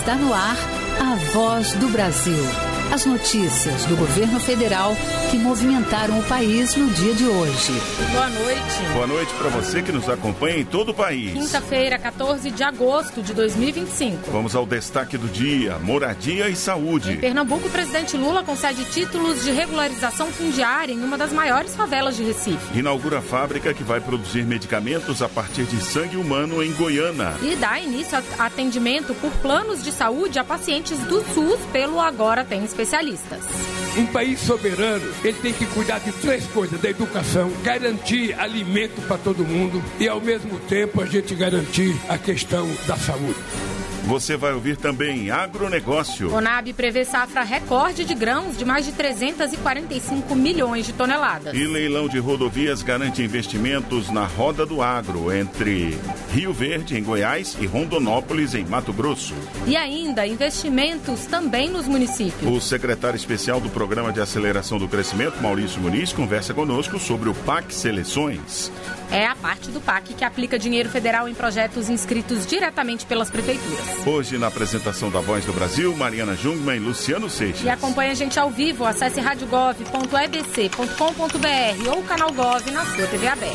Está no ar a Voz do Brasil. As notícias do governo federal que movimentaram o país no dia de hoje. Boa noite. Boa noite para você que nos acompanha em todo o país. Quinta-feira, 14 de agosto de 2025. Vamos ao destaque do dia: moradia e saúde. Em Pernambuco, o presidente Lula concede títulos de regularização fundiária em uma das maiores favelas de Recife. Inaugura a fábrica que vai produzir medicamentos a partir de sangue humano em Goiânia. E dá início a atendimento por planos de saúde a pacientes do SUS pelo Agora Tem Especialistas. Um país soberano, ele tem que cuidar de três coisas: da educação, garantir alimento para todo mundo e, ao mesmo tempo, a gente garantir a questão da saúde. Você vai ouvir também agronegócio. Conab prevê safra recorde de grãos de mais de 345 milhões de toneladas. E leilão de rodovias garante investimentos na Roda do Agro, entre Rio Verde, em Goiás, e Rondonópolis, em Mato Grosso. E ainda investimentos também nos municípios. O secretário especial do Programa de Aceleração do Crescimento, Maurício Muniz, conversa conosco sobre o PAC Seleções. É a parte do PAC que aplica dinheiro federal em projetos inscritos diretamente pelas prefeituras. Hoje, na apresentação da Voz do Brasil, Mariana Jungmann e Luciano Seixas. E acompanhe a gente ao vivo. Acesse radiogov.ebc.com.br ou o canal Gov na sua TV aberta.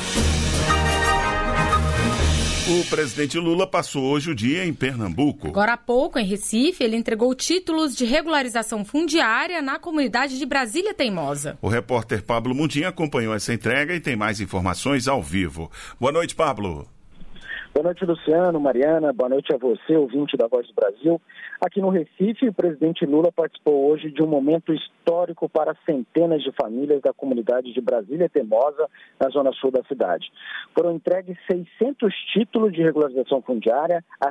O presidente Lula passou hoje o dia em Pernambuco. Agora há pouco, em Recife, ele entregou títulos de regularização fundiária na comunidade de Brasília Teimosa. O repórter Pablo Mundim acompanhou essa entrega e tem mais informações ao vivo. Boa noite, Pablo. Boa noite, Luciano, Mariana. Boa noite a você, ouvinte da Voz do Brasil. Aqui no Recife, o presidente Lula participou hoje de um momento histórico para centenas de famílias da comunidade de Brasília Teimosa, na zona sul da cidade. Foram entregues 600 títulos de regularização fundiária a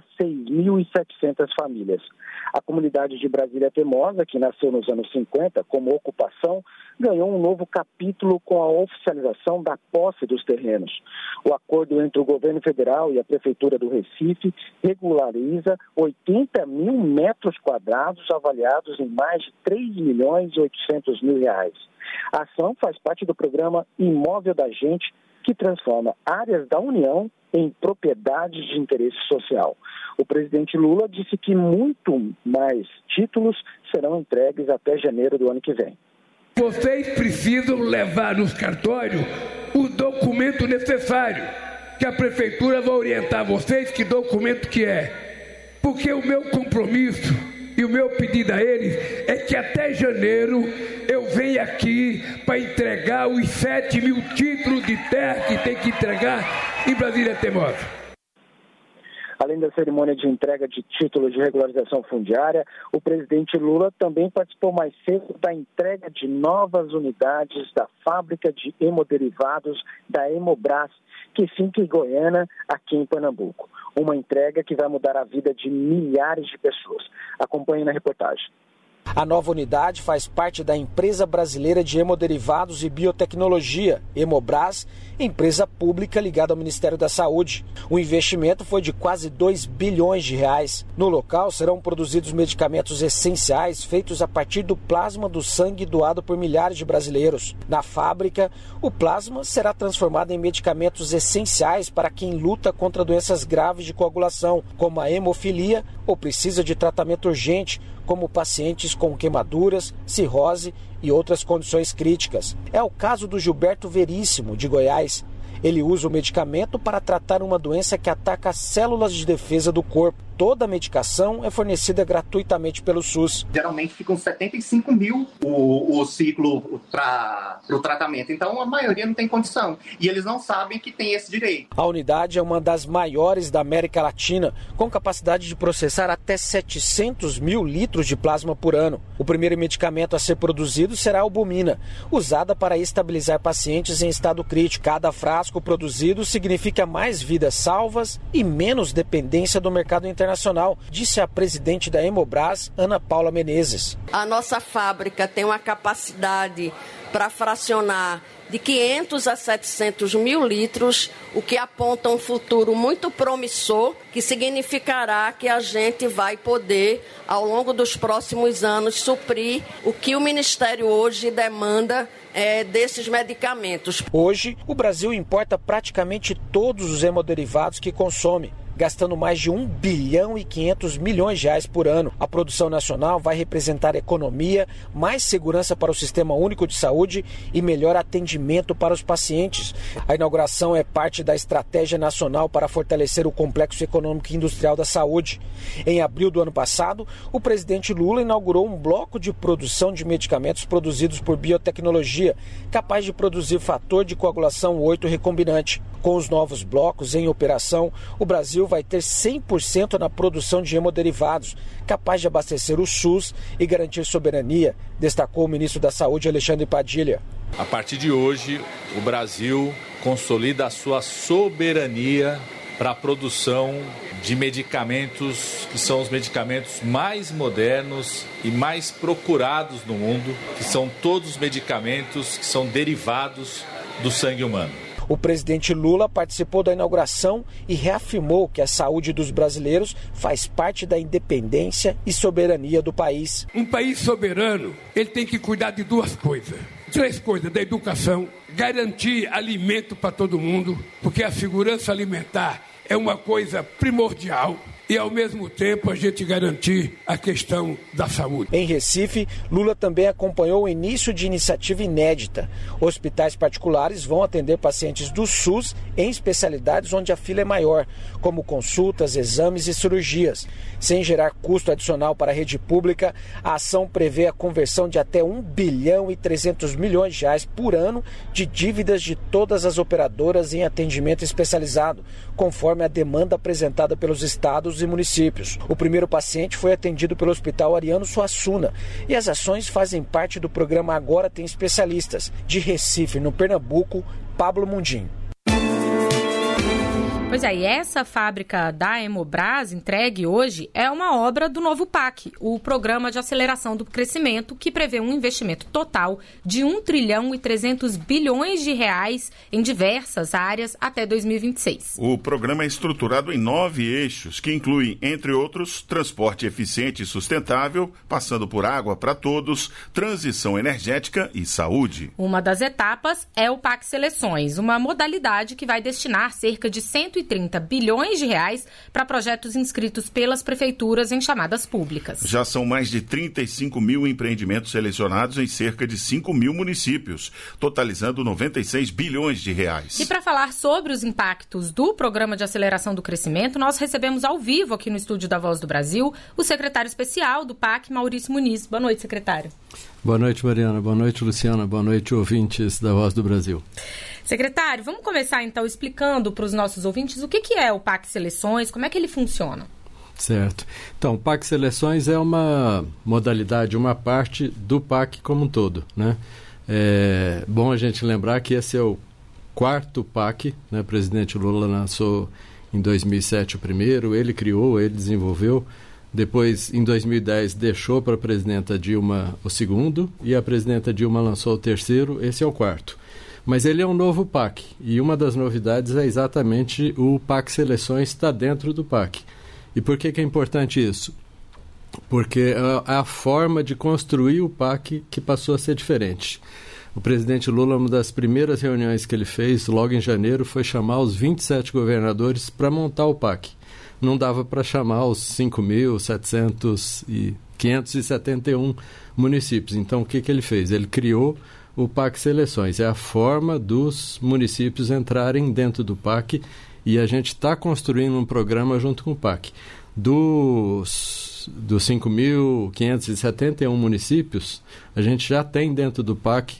6.700 famílias. A comunidade de Brasília Teimosa, que nasceu nos anos 50 como ocupação, ganhou um novo capítulo com a oficialização da posse dos terrenos. O acordo entre o governo federal e a Prefeitura do Recife regulariza 80 mil metros quadrados avaliados em mais de 3.800.000 reais. A ação faz parte do programa Imóvel da Gente, que transforma áreas da União em propriedades de interesse social. O presidente Lula disse que muito mais títulos serão entregues até janeiro do ano que vem. Vocês precisam levar nos cartórios o documento necessário, que a prefeitura vai orientar vocês que documento que é. Porque o meu compromisso e o meu pedido a eles é que até janeiro eu venha aqui para entregar os 7 mil títulos de terra que tem que entregar em Brasília Teimosa. Além da cerimônia de entrega de títulos de regularização fundiária, o presidente Lula também participou mais cedo da entrega de novas unidades da fábrica de hemoderivados da Hemobras, que fica em Goiânia, aqui em Pernambuco. Uma entrega que vai mudar a vida de milhares de pessoas. Acompanhe na reportagem. A nova unidade faz parte da Empresa Brasileira de Hemoderivados e Biotecnologia, Hemobras, empresa pública ligada ao Ministério da Saúde. O investimento foi de quase 2 bilhões de reais. No local serão produzidos medicamentos essenciais feitos a partir do plasma do sangue doado por milhares de brasileiros. Na fábrica, o plasma será transformado em medicamentos essenciais para quem luta contra doenças graves de coagulação, como a hemofilia, ou precisa de tratamento urgente, como pacientes com queimaduras, cirrose e outras condições críticas. É o caso do Gilberto Veríssimo, de Goiás. Ele usa o medicamento para tratar uma doença que ataca as células de defesa do corpo. Toda a medicação é fornecida gratuitamente pelo SUS. Geralmente ficam 75 mil o ciclo para o tratamento. Então, a maioria não tem condição. E eles não sabem que tem esse direito. A unidade é uma das maiores da América Latina, com capacidade de processar até 700 mil litros de plasma por ano. O primeiro medicamento a ser produzido será a albumina, usada para estabilizar pacientes em estado crítico. Cada frasco produzido significa mais vidas salvas e menos dependência do mercado internacional, disse a presidente da Hemobras, Ana Paula Menezes. A nossa fábrica tem uma capacidade para fracionar de 500 a 700 mil litros, o que aponta um futuro muito promissor, que significará que a gente vai poder, ao longo dos próximos anos, suprir o que o Ministério hoje demanda desses medicamentos. Hoje, o Brasil importa praticamente todos os hemoderivados que consome. gastando mais de 1 bilhão e 500 milhões de reais por ano. A produção nacional vai representar economia, mais segurança para o Sistema Único de Saúde e melhor atendimento para os pacientes. A inauguração é parte da Estratégia Nacional para fortalecer o Complexo Econômico e Industrial da Saúde. Em abril do ano passado, o presidente Lula inaugurou um bloco de produção de medicamentos produzidos por biotecnologia, capaz de produzir fator de coagulação 8 recombinante. Com os novos blocos em operação, o Brasil vai ter 100% na produção de hemoderivados, capaz de abastecer o SUS e garantir soberania, destacou o ministro da Saúde, Alexandre Padilha. A partir de hoje, o Brasil consolida a sua soberania para a produção de medicamentos que são os medicamentos mais modernos e mais procurados no mundo, que são todos os medicamentos que são derivados do sangue humano. O presidente Lula participou da inauguração e reafirmou que a saúde dos brasileiros faz parte da independência e soberania do país. Um país soberano, ele tem que cuidar de 2 coisas. 3 coisas: da educação, garantir alimento para todo mundo, porque a segurança alimentar é uma coisa primordial. E, ao mesmo tempo, a gente garantir a questão da saúde. Em Recife, Lula também acompanhou o início de iniciativa inédita. Hospitais particulares vão atender pacientes do SUS em especialidades onde a fila é maior, como consultas, exames e cirurgias. Sem gerar custo adicional para a rede pública, a ação prevê a conversão de até 1 bilhão e 300 milhões de reais por ano de dívidas de todas as operadoras em atendimento especializado, conforme a demanda apresentada pelos estados e municípios. O primeiro paciente foi atendido pelo Hospital Ariano Suassuna e as ações fazem parte do programa Agora Tem Especialistas. De Recife, no Pernambuco, Pablo Mundim. Pois é, e essa fábrica da Hemobras, entregue hoje, é uma obra do novo PAC, o Programa de Aceleração do Crescimento, que prevê um investimento total de 1 trilhão e 300 bilhões de reais em diversas áreas até 2026. O programa é estruturado em 9 eixos, que incluem, entre outros, transporte eficiente e sustentável, passando por água para todos, transição energética e saúde. Uma das etapas é o PAC Seleções, uma modalidade que vai destinar cerca de 130 bilhões de reais para projetos inscritos pelas prefeituras em chamadas públicas. Já são mais de 35 mil empreendimentos selecionados em cerca de 5 mil municípios, totalizando 96 bilhões de reais. E para falar sobre os impactos do Programa de Aceleração do Crescimento, nós recebemos ao vivo aqui no estúdio da Voz do Brasil o secretário especial do PAC, Maurício Muniz. Boa noite, secretário. Boa noite, Mariana. Boa noite, Luciana. Boa noite, ouvintes da Voz do Brasil. Secretário, vamos começar então explicando para os nossos ouvintes o que é o PAC Seleções, como é que ele funciona? Certo. Então, o PAC Seleções é uma modalidade, uma parte do PAC como um todo, né? É bom a gente lembrar que esse é o 4º PAC, né? O presidente Lula lançou em 2007 o primeiro, ele criou, ele desenvolveu. Depois, em 2010, deixou para a presidenta Dilma o 2º e a presidenta Dilma lançou o 3º, esse é o 4º. Mas ele é um novo PAC e uma das novidades é exatamente o PAC Seleções está dentro do PAC. E por que é importante isso? Porque é a forma de construir o PAC que passou a ser diferente. O presidente Lula, uma das primeiras reuniões que ele fez, logo em janeiro, foi chamar os 27 governadores para montar o PAC. Não dava para chamar os 5.571 municípios. Então, o que ele fez? Ele criou o PAC Seleções. É a forma dos municípios entrarem dentro do PAC e a gente está construindo um programa junto com o PAC. Dos 5.571 municípios, a gente já tem dentro do PAC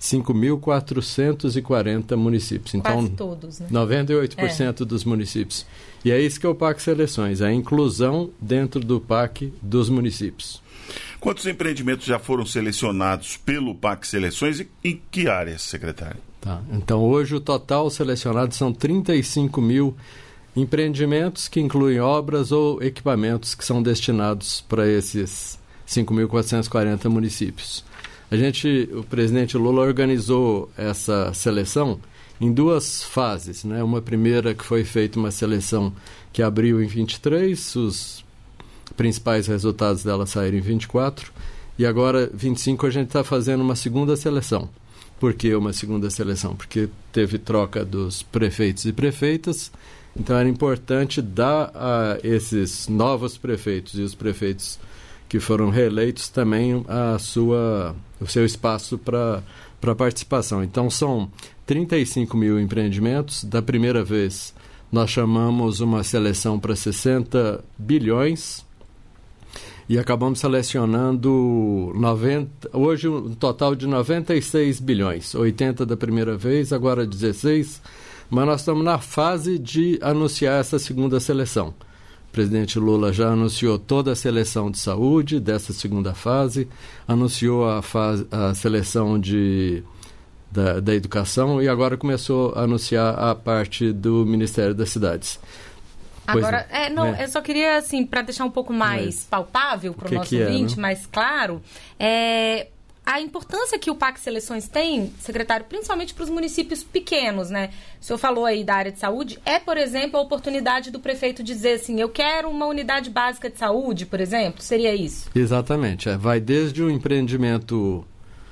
5.440 municípios. Então, quase todos, né? 98% dos municípios. E é isso que é o PAC Seleções, a inclusão dentro do PAC dos municípios. Quantos empreendimentos já foram selecionados pelo PAC Seleções e em que áreas, secretário? Tá. Então, hoje o total selecionado são 35 mil empreendimentos que incluem obras ou equipamentos que são destinados para esses 5.440 municípios. O presidente Lula organizou essa seleção em 2 fases, né? Uma primeira que foi feita uma seleção que abriu em 23, os principais resultados dela saíram em 24, e agora, 25, a gente está fazendo uma segunda seleção. Por que uma segunda seleção? Porque teve troca dos prefeitos e prefeitas, Então era importante dar a esses novos prefeitos e os prefeitos que foram reeleitos também o seu espaço para participação. Então são 35 mil empreendimentos. Da primeira vez nós chamamos uma seleção para 60 bilhões e acabamos selecionando hoje um total de 96 bilhões. 80 da primeira vez, agora 16, mas nós estamos na fase de anunciar essa segunda seleção. O presidente Lula já anunciou toda a seleção de saúde dessa segunda fase, anunciou a seleção da educação e agora começou a anunciar a parte do Ministério das Cidades. Agora, eu só queria, assim, para deixar um pouco mais palpável para o nosso ouvinte, mais claro, a importância que o PAC Seleções tem, secretário, principalmente para os municípios pequenos, né? O senhor falou aí da área de saúde, por exemplo, a oportunidade do prefeito dizer assim, eu quero uma unidade básica de saúde, por exemplo, seria isso? Exatamente, vai desde o empreendimento,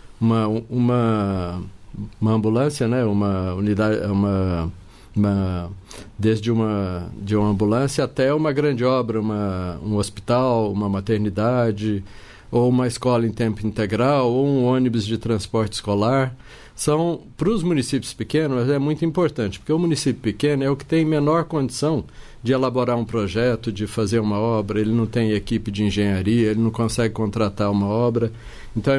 uma ambulância, né? Uma unidade, desde uma ambulância até uma grande obra, um hospital, uma maternidade, ou uma escola em tempo integral, ou um ônibus de transporte escolar. Para os municípios pequenos, é muito importante, porque o município pequeno é o que tem menor condição de elaborar um projeto, de fazer uma obra, ele não tem equipe de engenharia, ele não consegue contratar uma obra. Então,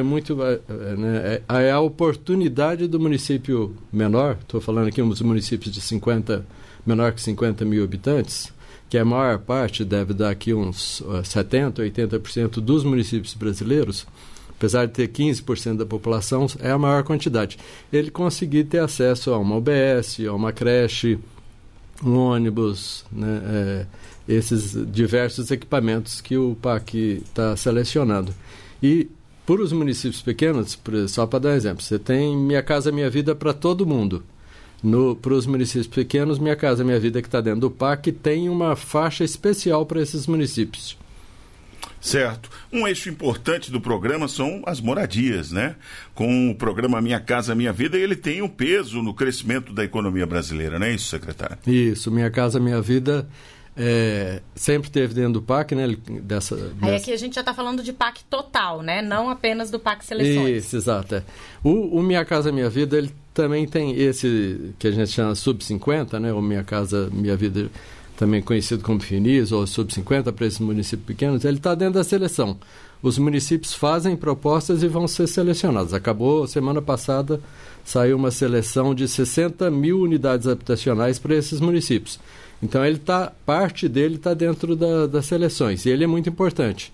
é a oportunidade do município menor, estou falando aqui uns municípios de menor que 50 mil habitantes, que a maior parte deve dar aqui uns 70%, 80% dos municípios brasileiros, apesar de ter 15% da população, é a maior quantidade. Ele conseguir ter acesso a uma UBS, a uma creche, um ônibus, né, esses diversos equipamentos que o PAC está selecionando. E, por os municípios pequenos, só para dar um exemplo, você tem Minha Casa Minha Vida para todo mundo. Para os municípios pequenos, Minha Casa Minha Vida, que está dentro do PAC, tem uma faixa especial para esses municípios. Certo. Um eixo importante do programa são as moradias, né? Com o programa Minha Casa Minha Vida, ele tem um peso no crescimento da economia brasileira, não é isso, secretário? Isso, Minha Casa Minha Vida sempre teve dentro do PAC, né? Aí aqui a gente já está falando de PAC total, né? Não apenas do PAC Seleções. Isso, exato. O Minha Casa Minha Vida, ele também tem esse que a gente chama Sub-50, né? O Minha Casa Minha Vida, também conhecido como FINIS, ou Sub-50 para esses municípios pequenos, ele está dentro da seleção. Os municípios fazem propostas e vão ser selecionados. Acabou, semana passada, saiu uma seleção de 60 mil unidades habitacionais para esses municípios. Então, parte dele está dentro das seleções, e ele é muito importante.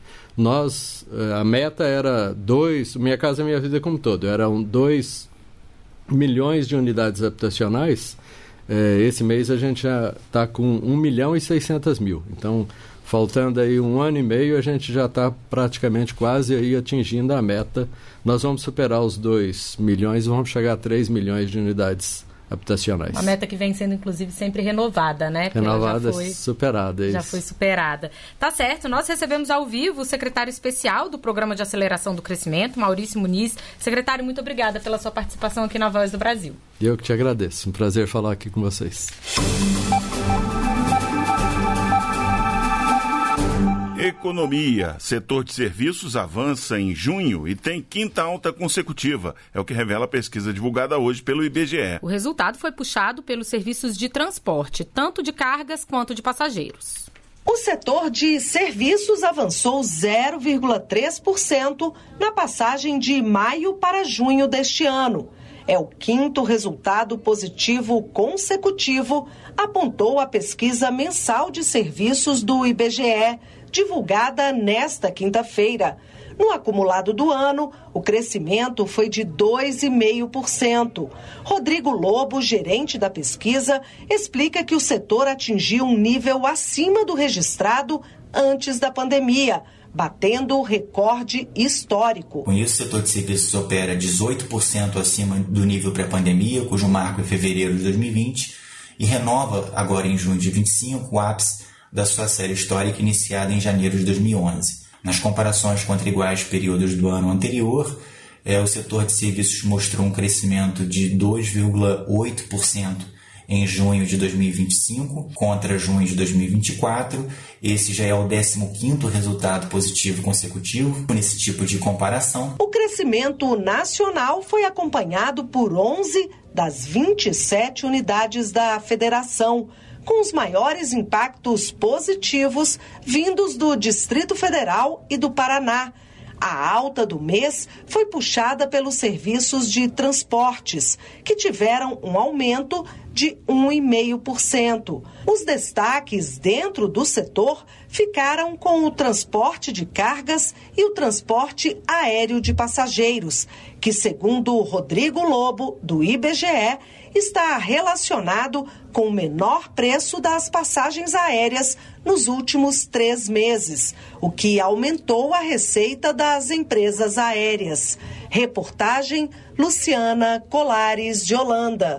A meta era Minha Casa Minha Vida como todo, eram 2 milhões de unidades habitacionais. Esse mês a gente já está com 1.600.000. Então, faltando aí 1 ano e meio, a gente já está praticamente quase aí atingindo a meta. Nós vamos superar os 2 milhões e vamos chegar a 3 milhões de unidades habitacionais. Uma meta que vem sendo, inclusive, sempre renovada, né? Renovada, superada. Já foi superada. Tá certo. Nós recebemos ao vivo o secretário especial do Programa de Aceleração do Crescimento, Maurício Muniz. Secretário, muito obrigada pela sua participação aqui na Voz do Brasil. Eu que te agradeço. Um prazer falar aqui com vocês. Economia. Setor de serviços avança em junho e tem 5ª alta consecutiva. É o que revela a pesquisa divulgada hoje pelo IBGE. O resultado foi puxado pelos serviços de transporte, tanto de cargas quanto de passageiros. O setor de serviços avançou 0,3% na passagem de maio para junho deste ano. É o 5º resultado positivo consecutivo, apontou a pesquisa mensal de serviços do IBGE, divulgada nesta quinta-feira. No acumulado do ano, o crescimento foi de 2,5%. Rodrigo Lobo, gerente da pesquisa, explica que o setor atingiu um nível acima do registrado antes da pandemia, batendo o recorde histórico. Com isso, o setor de serviços opera 18% acima do nível pré-pandemia, cujo marco é fevereiro de 2020, e renova agora em junho de 2025 o ápice da sua série histórica iniciada em janeiro de 2011. Nas comparações contra iguais períodos do ano anterior, o setor de serviços mostrou um crescimento de 2,8% em junho de 2025 contra junho de 2024. Esse já é o 15º resultado positivo consecutivo nesse tipo de comparação. O crescimento nacional foi acompanhado por 11 das 27 unidades da federação, com os maiores impactos positivos vindos do Distrito Federal e do Paraná. A alta do mês foi puxada pelos serviços de transportes, que tiveram um aumento de 1,5%. Os destaques dentro do setor ficaram com o transporte de cargas e o transporte aéreo de passageiros, que, segundo Rodrigo Lobo, do IBGE, está relacionado com o menor preço das passagens aéreas nos últimos 3 meses, o que aumentou a receita das empresas aéreas. Reportagem Luciana Colares de Holanda.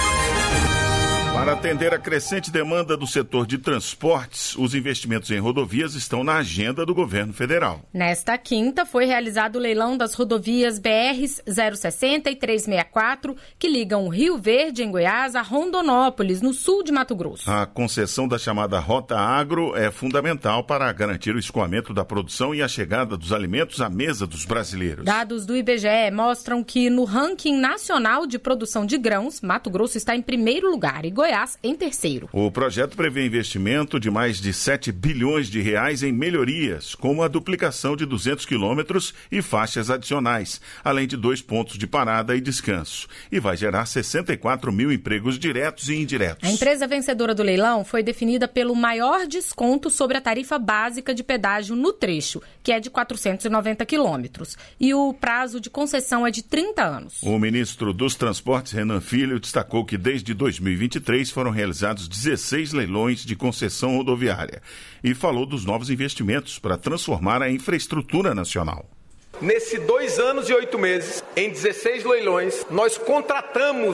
Para atender a crescente demanda do setor de transportes, os investimentos em rodovias estão na agenda do governo federal. Nesta quinta, foi realizado o leilão das rodovias BRs 060 e 364, que ligam Rio Verde, em Goiás, a Rondonópolis, no sul de Mato Grosso. A concessão da chamada Rota Agro é fundamental para garantir o escoamento da produção e a chegada dos alimentos à mesa dos brasileiros. Dados do IBGE mostram que, no ranking nacional de produção de grãos, Mato Grosso está em primeiro lugar e Goiás em terceiro. O projeto prevê investimento de mais de 7 bilhões de reais em melhorias, como a duplicação de 200 quilômetros e faixas adicionais, além de 2 pontos de parada e descanso. E vai gerar 64 mil empregos diretos e indiretos. A empresa vencedora do leilão foi definida pelo maior desconto sobre a tarifa básica de pedágio no trecho, que é de 490 quilômetros. E o prazo de concessão é de 30 anos. O ministro dos Transportes, Renan Filho, destacou que desde 2023 foram realizados 16 leilões de concessão rodoviária e falou dos novos investimentos para transformar a infraestrutura nacional. Nesses 2 anos e 8 meses, em 16 leilões, nós contratamos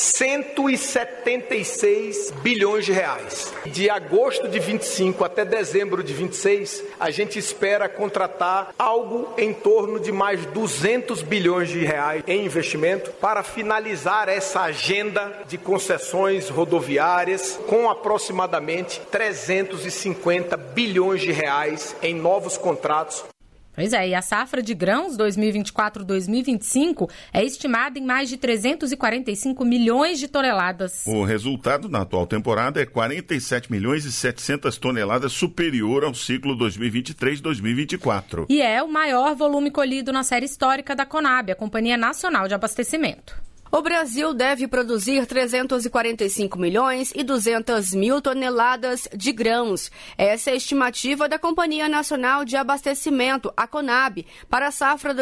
176 bilhões de reais. De agosto de 25 até dezembro de 26, a gente espera contratar algo em torno de mais 200 bilhões de reais em investimento para finalizar essa agenda de concessões rodoviárias com aproximadamente 350 bilhões de reais em novos contratos. Pois é, e a safra de grãos 2024-2025 é estimada em mais de 345 milhões de toneladas. O resultado na atual temporada é 47 milhões e 700 toneladas superior ao ciclo 2023-2024. E é o maior volume colhido na série histórica da Conab, a Companhia Nacional de Abastecimento. O Brasil deve produzir 345 milhões e 200 mil toneladas de grãos. Essa é a estimativa da Companhia Nacional de Abastecimento, a Conab, para a safra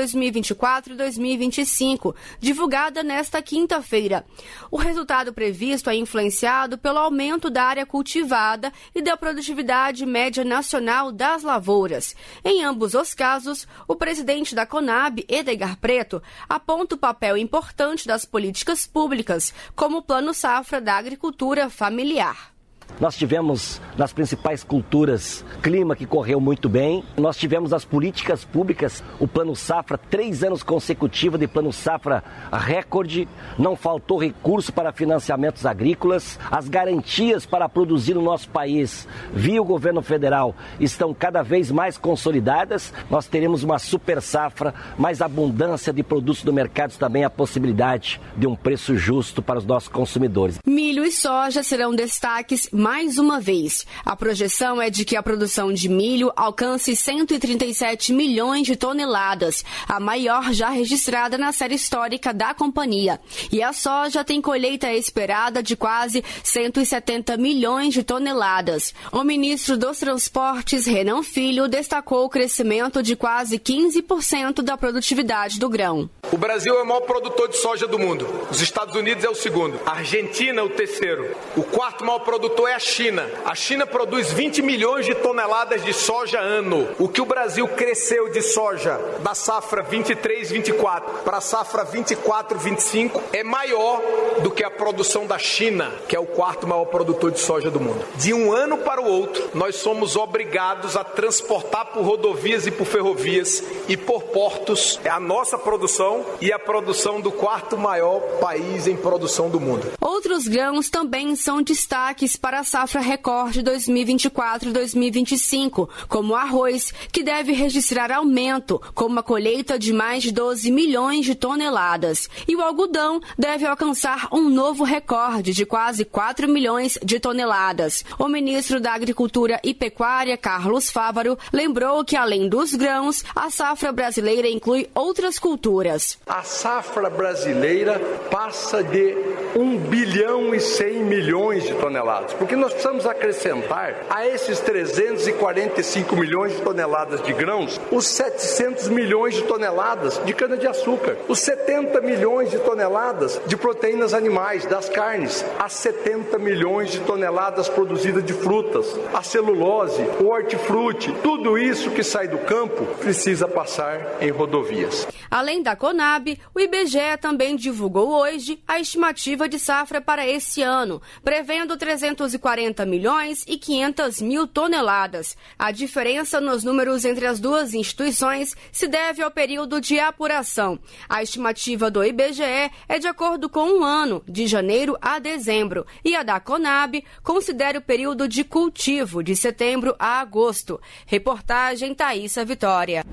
2024-2025, divulgada nesta quinta-feira. O resultado previsto é influenciado pelo aumento da área cultivada e da produtividade média nacional das lavouras. Em ambos os casos, o presidente da Conab, Edgar Preto, aponta o papel importante das políticas públicas, como o Plano Safra da Agricultura Familiar. Nós tivemos nas principais culturas clima que correu muito bem. Nós tivemos as políticas públicas, o Plano Safra, 3 anos consecutivos de Plano Safra recorde. Não faltou recurso para financiamentos agrícolas. As garantias para produzir no nosso país via o governo federal estão cada vez mais consolidadas. Nós teremos uma super safra, mais abundância de produtos do mercado, também a possibilidade de um preço justo para os nossos consumidores. Milho e soja serão destaques mais uma vez. A projeção é de que a produção de milho alcance 137 milhões de toneladas, a maior já registrada na série histórica da companhia. E a soja tem colheita esperada de quase 170 milhões de toneladas. O ministro dos Transportes, Renan Filho, destacou o crescimento de quase 15% da produtividade do grão. O Brasil é o maior produtor de soja do mundo. Os Estados Unidos é o segundo. A Argentina é o terceiro. O quarto maior produtor é a China. A China produz 20 milhões de toneladas de soja ano. O que o Brasil cresceu de soja da safra 23-24 para a safra 24-25 é maior do que a produção da China, que é o quarto maior produtor de soja do mundo. De um ano para o outro, nós somos obrigados a transportar por rodovias e por ferrovias e por portos a nossa produção e a produção do quarto maior país em produção do mundo. Outros grãos também são destaques para a safra recorde 2024-2025, como o arroz, que deve registrar aumento, com uma colheita de mais de 12 milhões de toneladas. E o algodão deve alcançar um novo recorde de quase 4 milhões de toneladas. O ministro da Agricultura e Pecuária, Carlos Fávaro, lembrou que, além dos grãos, a safra brasileira inclui outras culturas. A safra brasileira passa de 1 bilhão e 100 milhões de toneladas, porque nós precisamos acrescentar a esses 345 milhões de toneladas de grãos os 700 milhões de toneladas de cana-de-açúcar, os 70 milhões de toneladas de proteínas animais, das carnes, as 70 milhões de toneladas produzidas de frutas, a celulose, o hortifruti, tudo isso que sai do campo precisa passar em rodovias. Além da Conab, o IBGE também divulgou hoje a estimativa de safra para esse ano, prevendo 340 milhões e 500 mil toneladas. A diferença nos números entre as duas instituições se deve ao período de apuração. A estimativa do IBGE é de acordo com um ano, de janeiro a dezembro, e a da Conab considera o período de cultivo, de setembro a agosto. Reportagem Thaísa Vitória.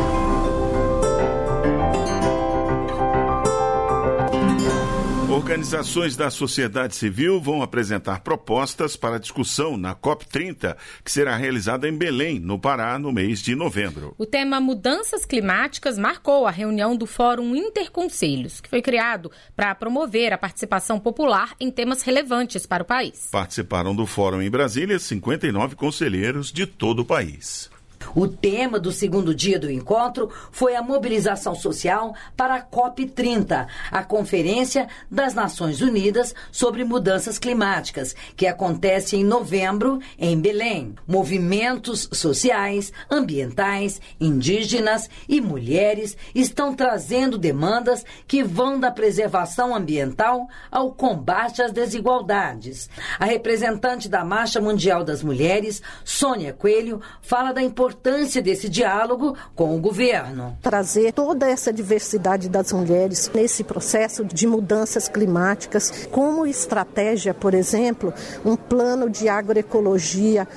Organizações da sociedade civil vão apresentar propostas para discussão na COP30, que será realizada em Belém, no Pará, no mês de novembro. O tema Mudanças Climáticas marcou a reunião do Fórum Interconselhos, que foi criado para promover a participação popular em temas relevantes para o país. Participaram do fórum em Brasília 59 conselheiros de todo o país. O tema do segundo dia do encontro foi a mobilização social para a COP30, a Conferência das Nações Unidas sobre Mudanças Climáticas, que acontece em novembro em Belém. Movimentos sociais, ambientais, indígenas e mulheres estão trazendo demandas que vão da preservação ambiental ao combate às desigualdades. A representante da Marcha Mundial das Mulheres, Sônia Coelho, fala da importância desse diálogo com o governo. Trazer toda essa diversidade das mulheres nesse processo de mudanças climáticas, como estratégia, por exemplo, um plano de agroecologia,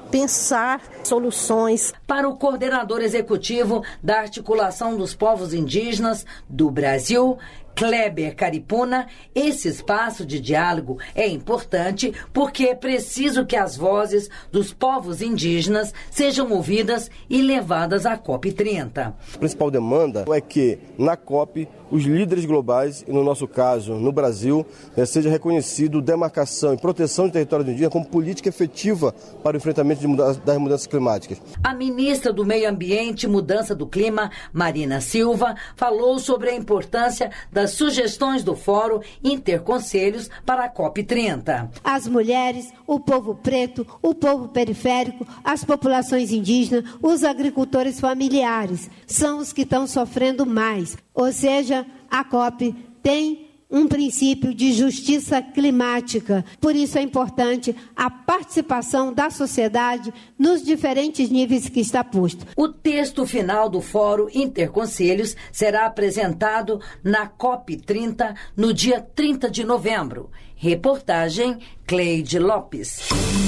pensar soluções. Para o coordenador executivo da Articulação dos Povos Indígenas do Brasil, Kleber Caripuna, esse espaço de diálogo é importante porque é preciso que as vozes dos povos indígenas sejam ouvidas e levadas à COP30. A principal demanda é que, na COP, os líderes globais, e no nosso caso, no Brasil, seja reconhecido demarcação e proteção de território indígena como política efetiva para o enfrentamento das mudanças climáticas. A ministra do Meio Ambiente e Mudança do Clima, Marina Silva, falou sobre a importância das sugestões do Fórum Interconselhos para a COP30. As mulheres, o povo preto, o povo periférico, as populações indígenas, os agricultores familiares são os que estão sofrendo mais. Ou seja, a COP tem um princípio de justiça climática. Por isso é importante a participação da sociedade nos diferentes níveis que está posto. O texto final do Fórum Interconselhos será apresentado na COP30 no dia 30 de novembro. Reportagem Cleide Lopes.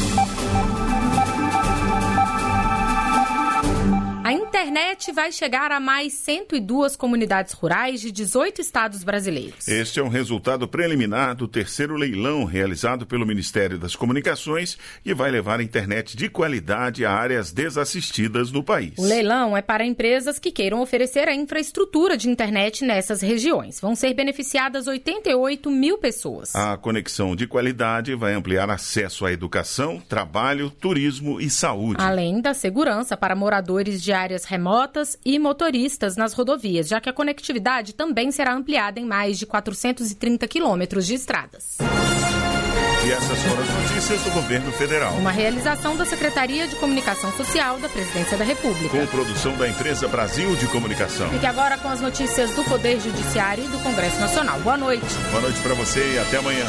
A internet vai chegar a mais 102 comunidades rurais de 18 estados brasileiros. Este é um resultado preliminar do terceiro leilão realizado pelo Ministério das Comunicações e vai levar a internet de qualidade a áreas desassistidas no país. O leilão é para empresas que queiram oferecer a infraestrutura de internet nessas regiões. Vão ser beneficiadas 88 mil pessoas. A conexão de qualidade vai ampliar acesso à educação, trabalho, turismo e saúde. Além da segurança para moradores de áreas remotas e motoristas nas rodovias, já que a conectividade também será ampliada em mais de 430 quilômetros de estradas. E essa Essas foram as notícias do Governo Federal. Uma realização da Secretaria de Comunicação Social da Presidência da República. Com produção da Empresa Brasil de Comunicação. Fique agora com as notícias do Poder Judiciário e do Congresso Nacional. Boa noite. Boa noite para você e até amanhã.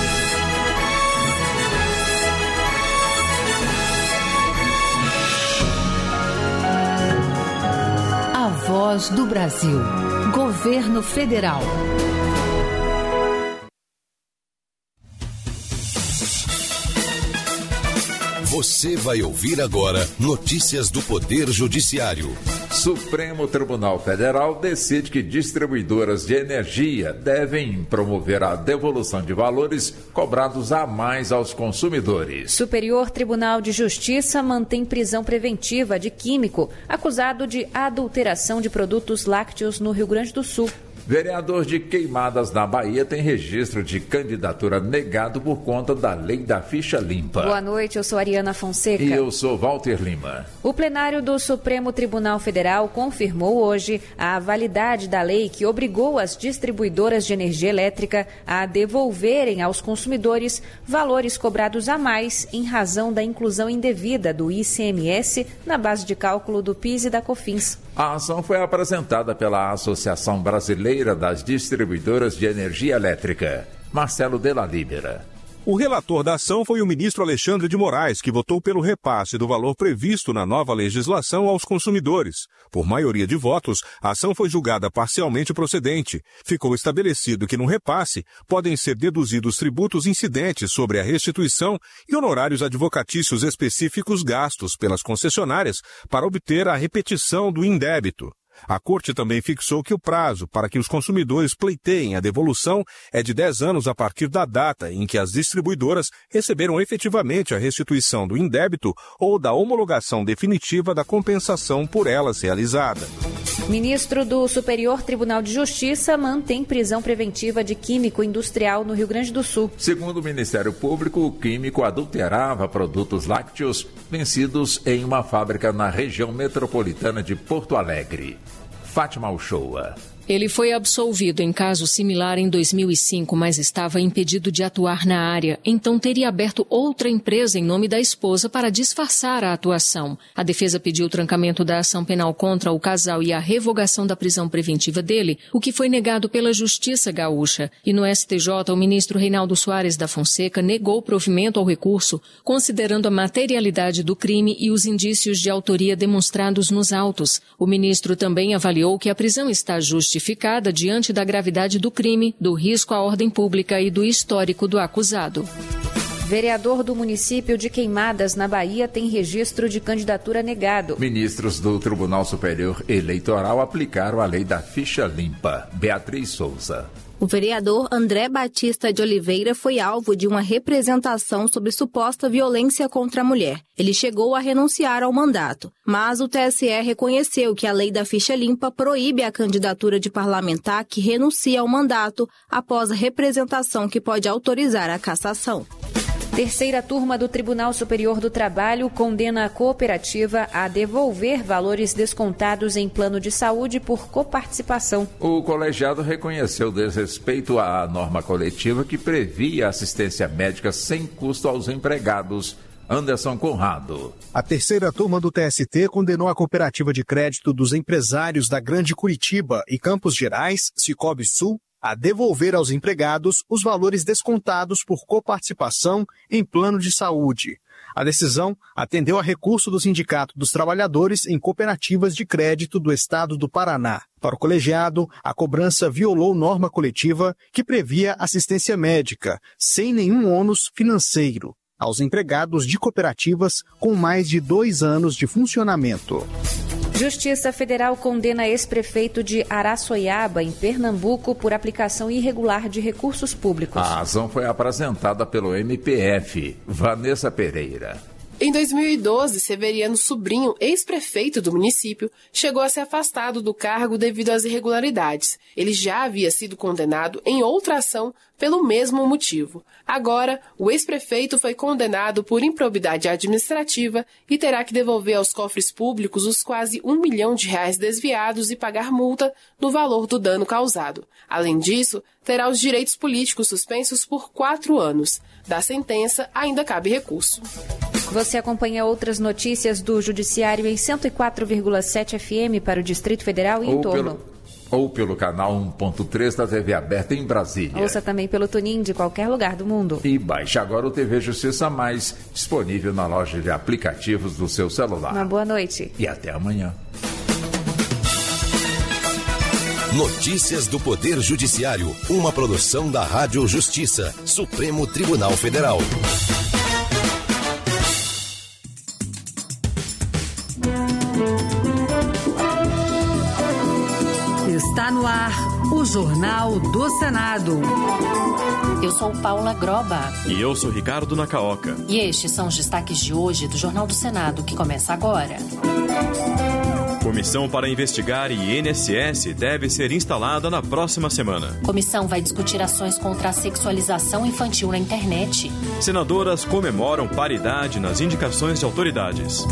A Voz do Brasil. Governo Federal. Você vai ouvir agora notícias do Poder Judiciário. Supremo Tribunal Federal decide que distribuidoras de energia devem promover a devolução de valores cobrados a mais aos consumidores. Superior Tribunal de Justiça mantém prisão preventiva de químico acusado de adulteração de produtos lácteos no Rio Grande do Sul. Vereador de Queimadas, na Bahia, tem registro de candidatura negado por conta da lei da ficha limpa. Boa noite, eu sou Ariana Fonseca. E eu sou Walter Lima. O plenário do Supremo Tribunal Federal confirmou hoje a validade da lei que obrigou as distribuidoras de energia elétrica a devolverem aos consumidores valores cobrados a mais em razão da inclusão indevida do ICMS na base de cálculo do PIS e da COFINS. A ação foi apresentada pela Associação Brasileira das Distribuidoras de Energia Elétrica, Marcelo Della Libera. O relator da ação foi o ministro Alexandre de Moraes, que votou pelo repasse do valor previsto na nova legislação aos consumidores. Por maioria de votos, a ação foi julgada parcialmente procedente. Ficou estabelecido que no repasse podem ser deduzidos tributos incidentes sobre a restituição e honorários advocatícios específicos gastos pelas concessionárias para obter a repetição do indébito. A Corte também fixou que o prazo para que os consumidores pleiteiem a devolução é de 10 anos a partir da data em que as distribuidoras receberam efetivamente a restituição do indébito ou da homologação definitiva da compensação por elas realizada. Ministro do Superior Tribunal de Justiça mantém prisão preventiva de químico industrial no Rio Grande do Sul. Segundo o Ministério Público, o químico adulterava produtos lácteos vencidos em uma fábrica na região metropolitana de Porto Alegre. Fátima Uchoa. Ele foi absolvido em caso similar em 2005, mas estava impedido de atuar na área. Então teria aberto outra empresa em nome da esposa para disfarçar a atuação. A defesa pediu o trancamento da ação penal contra o casal e a revogação da prisão preventiva dele, o que foi negado pela Justiça Gaúcha. E no STJ, o ministro Reinaldo Soares da Fonseca negou provimento ao recurso, considerando a materialidade do crime e os indícios de autoria demonstrados nos autos. O ministro também avaliou que a prisão está justificada diante da gravidade do crime, do risco à ordem pública e do histórico do acusado. Vereador do município de Queimadas, na Bahia, tem registro de candidatura negado. Ministros do Tribunal Superior Eleitoral aplicaram a lei da ficha limpa. Beatriz Souza. O vereador André Batista de Oliveira foi alvo de uma representação sobre suposta violência contra a mulher. Ele chegou a renunciar ao mandato, mas o TSE reconheceu que a lei da ficha limpa proíbe a candidatura de parlamentar que renuncia ao mandato após a representação que pode autorizar a cassação. Terceira turma do Tribunal Superior do Trabalho condena a cooperativa a devolver valores descontados em plano de saúde por coparticipação. O colegiado reconheceu desrespeito à norma coletiva que previa assistência médica sem custo aos empregados. Anderson Conrado. A terceira turma do TST condenou a cooperativa de crédito dos empresários da Grande Curitiba e Campos Gerais, Cicobi Sul, a devolver aos empregados os valores descontados por coparticipação em plano de saúde. A decisão atendeu a recurso do Sindicato dos Trabalhadores em Cooperativas de Crédito do Estado do Paraná. Para o colegiado, a cobrança violou norma coletiva que previa assistência médica, sem nenhum ônus financeiro, aos empregados de cooperativas com mais de 2 anos de funcionamento. Justiça Federal condena ex-prefeito de Araçoiaba, em Pernambuco, por aplicação irregular de recursos públicos. A ação foi apresentada pelo MPF. Vanessa Pereira. Em 2012, Severiano Sobrinho, ex-prefeito do município, chegou a ser afastado do cargo devido às irregularidades. Ele já havia sido condenado em outra ação pelo mesmo motivo. Agora, o ex-prefeito foi condenado por improbidade administrativa e terá que devolver aos cofres públicos os quase R$1 milhão desviados e pagar multa no valor do dano causado. Além disso, terá os direitos políticos suspensos por 4 anos. da sentença, ainda cabe recurso. Você acompanha outras notícias do Judiciário em 104,7 FM para o Distrito Federal e em torno. Ou pelo canal 1.3 da TV aberta em Brasília. Ouça também pelo TuneIn de qualquer lugar do mundo. E baixe agora o TV Justiça Mais, disponível na loja de aplicativos do seu celular. Uma boa noite. E até amanhã. Notícias do Poder Judiciário, uma produção da Rádio Justiça, Supremo Tribunal Federal. Está no ar o Jornal do Senado. Eu sou Paula Groba. E eu sou Ricardo Nacaoca. E estes são os destaques de hoje do Jornal do Senado, que começa agora. Comissão para investigar INSS deve ser instalada na próxima semana. Comissão vai discutir ações contra a sexualização infantil na internet. Senadoras comemoram paridade nas indicações de autoridades.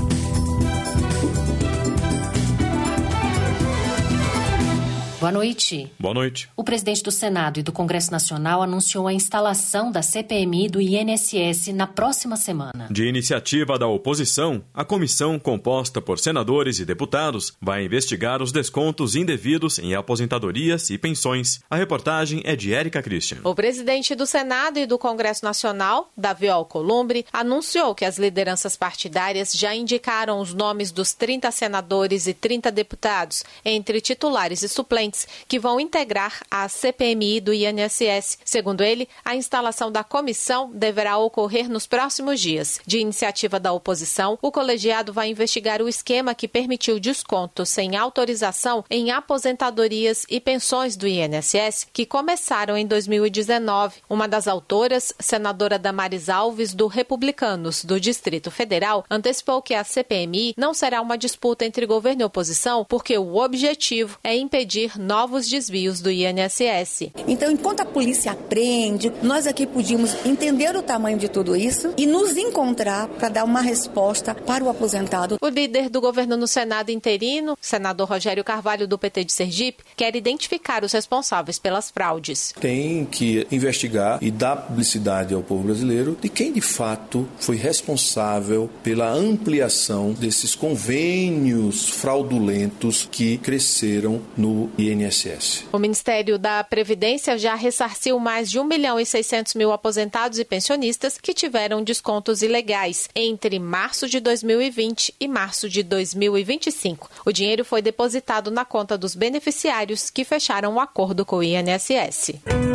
Boa noite. Boa noite. O presidente do Senado e do Congresso Nacional anunciou a instalação da CPMI do INSS na próxima semana. De iniciativa da oposição, a comissão, composta por senadores e deputados, vai investigar os descontos indevidos em aposentadorias e pensões. A reportagem é de Érica Christian. O presidente do Senado e do Congresso Nacional, Davi Alcolumbre, anunciou que as lideranças partidárias já indicaram os nomes dos 30 senadores e 30 deputados, entre titulares e suplentes, que vão integrar a CPMI do INSS. Segundo ele, a instalação da comissão deverá ocorrer nos próximos dias. De iniciativa da oposição, o colegiado vai investigar o esquema que permitiu desconto sem autorização em aposentadorias e pensões do INSS, que começaram em 2019. Uma das autoras, senadora Damares Alves, do Republicanos do Distrito Federal, antecipou que a CPMI não será uma disputa entre governo e oposição, porque o objetivo é impedir novos desvios do INSS. Então, enquanto a polícia aprende, nós aqui podíamos entender o tamanho de tudo isso e nos encontrar para dar uma resposta para o aposentado. O líder do governo no Senado interino, senador Rogério Carvalho, do PT de Sergipe, quer identificar os responsáveis pelas fraudes. Tem que investigar e dar publicidade ao povo brasileiro de quem de fato foi responsável pela ampliação desses convênios fraudulentos que cresceram no INSS. O Ministério da Previdência já ressarciu mais de 1.600.000 aposentados e pensionistas que tiveram descontos ilegais entre março de 2020 e março de 2025. O dinheiro foi depositado na conta dos beneficiários que fecharam o acordo com o INSS.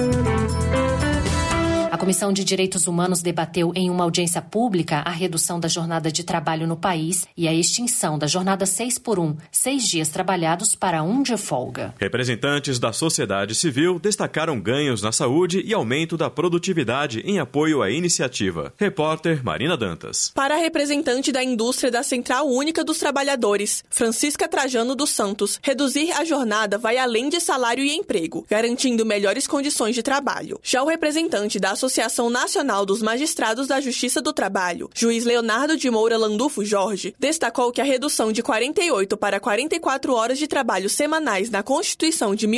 A Comissão de Direitos Humanos debateu em uma audiência pública a redução da jornada de trabalho no país e a extinção da jornada 6x1, 6 dias trabalhados para 1 de folga. Representantes da sociedade civil destacaram ganhos na saúde e aumento da produtividade em apoio à iniciativa. Repórter Marina Dantas. Para a representante da indústria da Central Única dos Trabalhadores, Francisca Trajano dos Santos, reduzir a jornada vai além de salário e emprego, garantindo melhores condições de trabalho. Já o representante da Associação Nacional dos Magistrados da Justiça do Trabalho, juiz Leonardo de Moura Landulfo Jorge, destacou que a redução de 48 para 44 horas de trabalho semanais na Constituição de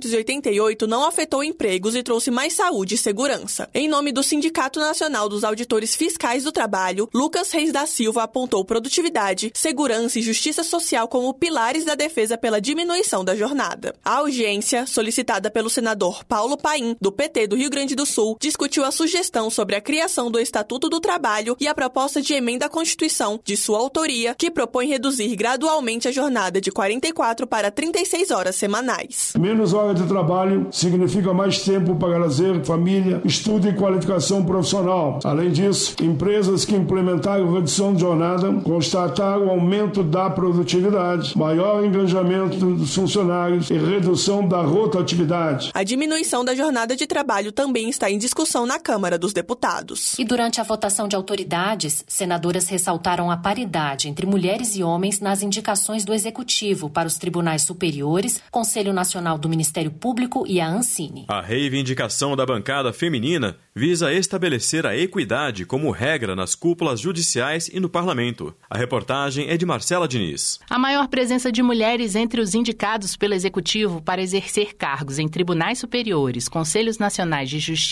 1988 não afetou empregos e trouxe mais saúde e segurança. Em nome do Sindicato Nacional dos Auditores Fiscais do Trabalho, Lucas Reis da Silva apontou produtividade, segurança e justiça social como pilares da defesa pela diminuição da jornada. A audiência, solicitada pelo senador Paulo Paim, do PT do Rio Grande do Sul, discutiu a sugestão sobre a criação do Estatuto do Trabalho e a proposta de emenda à Constituição, de sua autoria, que propõe reduzir gradualmente a jornada de 44 para 36 horas semanais. Menos horas de trabalho significa mais tempo para lazer, família, estudo e qualificação profissional. Além disso, empresas que implementaram redução de jornada constataram aumento da produtividade, maior engajamento dos funcionários e redução da rotatividade. A diminuição da jornada de trabalho também está em discussão na Câmara dos Deputados. E durante a votação de autoridades, senadoras ressaltaram a paridade entre mulheres e homens nas indicações do Executivo para os tribunais superiores, Conselho Nacional do Ministério Público e a Ancine. A reivindicação da bancada feminina visa estabelecer a equidade como regra nas cúpulas judiciais e no parlamento. A reportagem é de Marcela Diniz. A maior presença de mulheres entre os indicados pelo Executivo para exercer cargos em tribunais superiores, Conselhos Nacionais de Justiça e do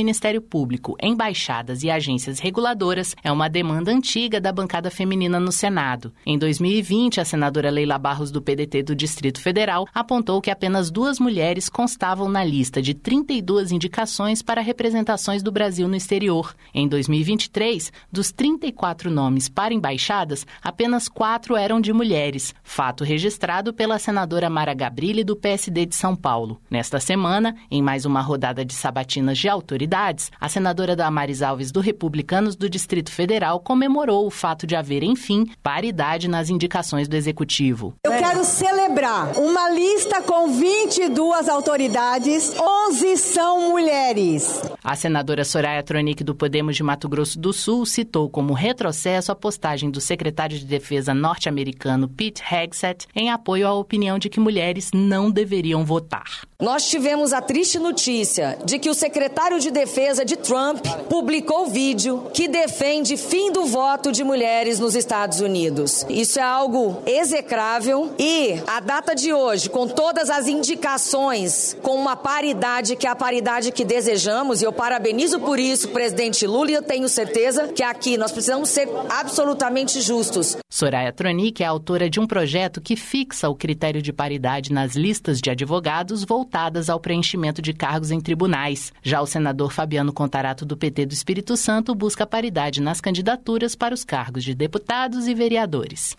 Ministério Público, embaixadas e agências reguladoras é uma demanda antiga da bancada feminina no Senado. Em 2020, a senadora Leila Barros, do PDT do Distrito Federal, apontou que apenas 2 mulheres constavam na lista de 32 indicações para representações do Brasil no exterior. Em 2023, dos 34 nomes para embaixadas, apenas 4 eram de mulheres, fato registrado pela senadora Mara Gabrilli, do PSD de São Paulo. Nesta semana, em mais uma rodada de sabatinas de autoridades, a senadora Damares Alves, do Republicanos do Distrito Federal, comemorou o fato de haver, enfim, paridade nas indicações do Executivo. Eu quero celebrar uma lista com 22 autoridades, 11 são mulheres. A senadora Soraya Tronic, do Podemos de Mato Grosso do Sul, citou como retrocesso a postagem do secretário de Defesa norte-americano Pete Hegseth em apoio à opinião de que mulheres não deveriam votar. Nós tivemos a triste notícia de que o secretário de Defesa de Trump publicou vídeo que defende fim do voto de mulheres nos Estados Unidos. Isso é algo execrável e a data de hoje, com todas as indicações, com uma paridade que é a paridade que desejamos, e eu parabenizo por isso o presidente Lula, e eu tenho certeza que aqui nós precisamos ser absolutamente justos. Soraya Tronic é autora de um projeto que fixa o critério de paridade nas listas de advogados voltadas ao preenchimento de cargos em tribunais. Já o senador Fabiano Contarato, do PT do Espírito Santo, busca paridade nas candidaturas para os cargos de deputados e vereadores.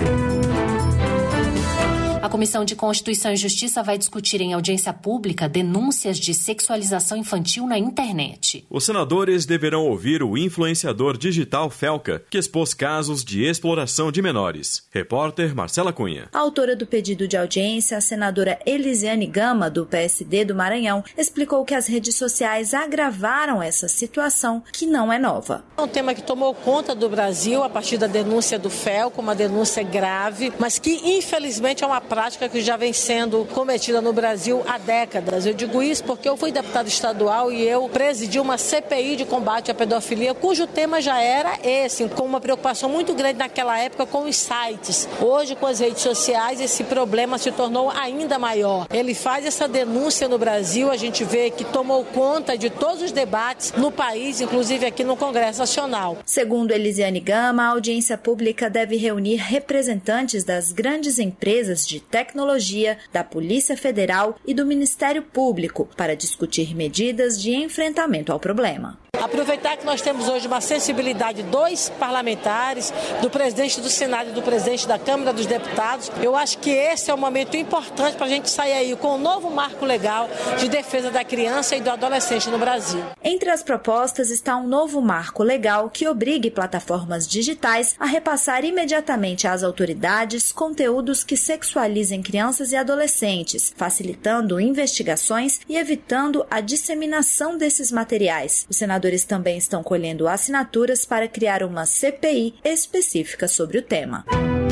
A Comissão de Constituição e Justiça vai discutir em audiência pública denúncias de sexualização infantil na internet. Os senadores deverão ouvir o influenciador digital Felca, que expôs casos de exploração de menores. Repórter Marcela Cunha. A autora do pedido de audiência, a senadora Elisiane Gama, do PSD do Maranhão, explicou que as redes sociais agravaram essa situação, que não é nova. É um tema que tomou conta do Brasil a partir da denúncia do Felca, uma denúncia grave, mas que infelizmente é uma prática que já vem sendo cometida no Brasil há décadas. Eu digo isso porque eu fui deputada estadual e eu presidi uma CPI de combate à pedofilia, cujo tema já era esse, com uma preocupação muito grande naquela época com os sites. Hoje, com as redes sociais, esse problema se tornou ainda maior. Ele faz essa denúncia no Brasil, a gente vê que tomou conta de todos os debates no país, inclusive aqui no Congresso Nacional. Segundo Elisiane Gama, a audiência pública deve reunir representantes das grandes empresas de tecnologia, da Polícia Federal e do Ministério Público para discutir medidas de enfrentamento ao problema. Aproveitar que nós temos hoje uma sensibilidade dos parlamentares, do presidente do Senado e do presidente da Câmara dos Deputados, eu acho que esse é um momento importante para a gente sair aí com um novo marco legal de defesa da criança e do adolescente no Brasil. Entre as propostas está um novo marco legal que obrigue plataformas digitais a repassar imediatamente às autoridades conteúdos que sexualizem crianças e adolescentes, facilitando investigações e evitando a disseminação desses materiais. Os senadores também estão colhendo assinaturas para criar uma CPI específica sobre o tema.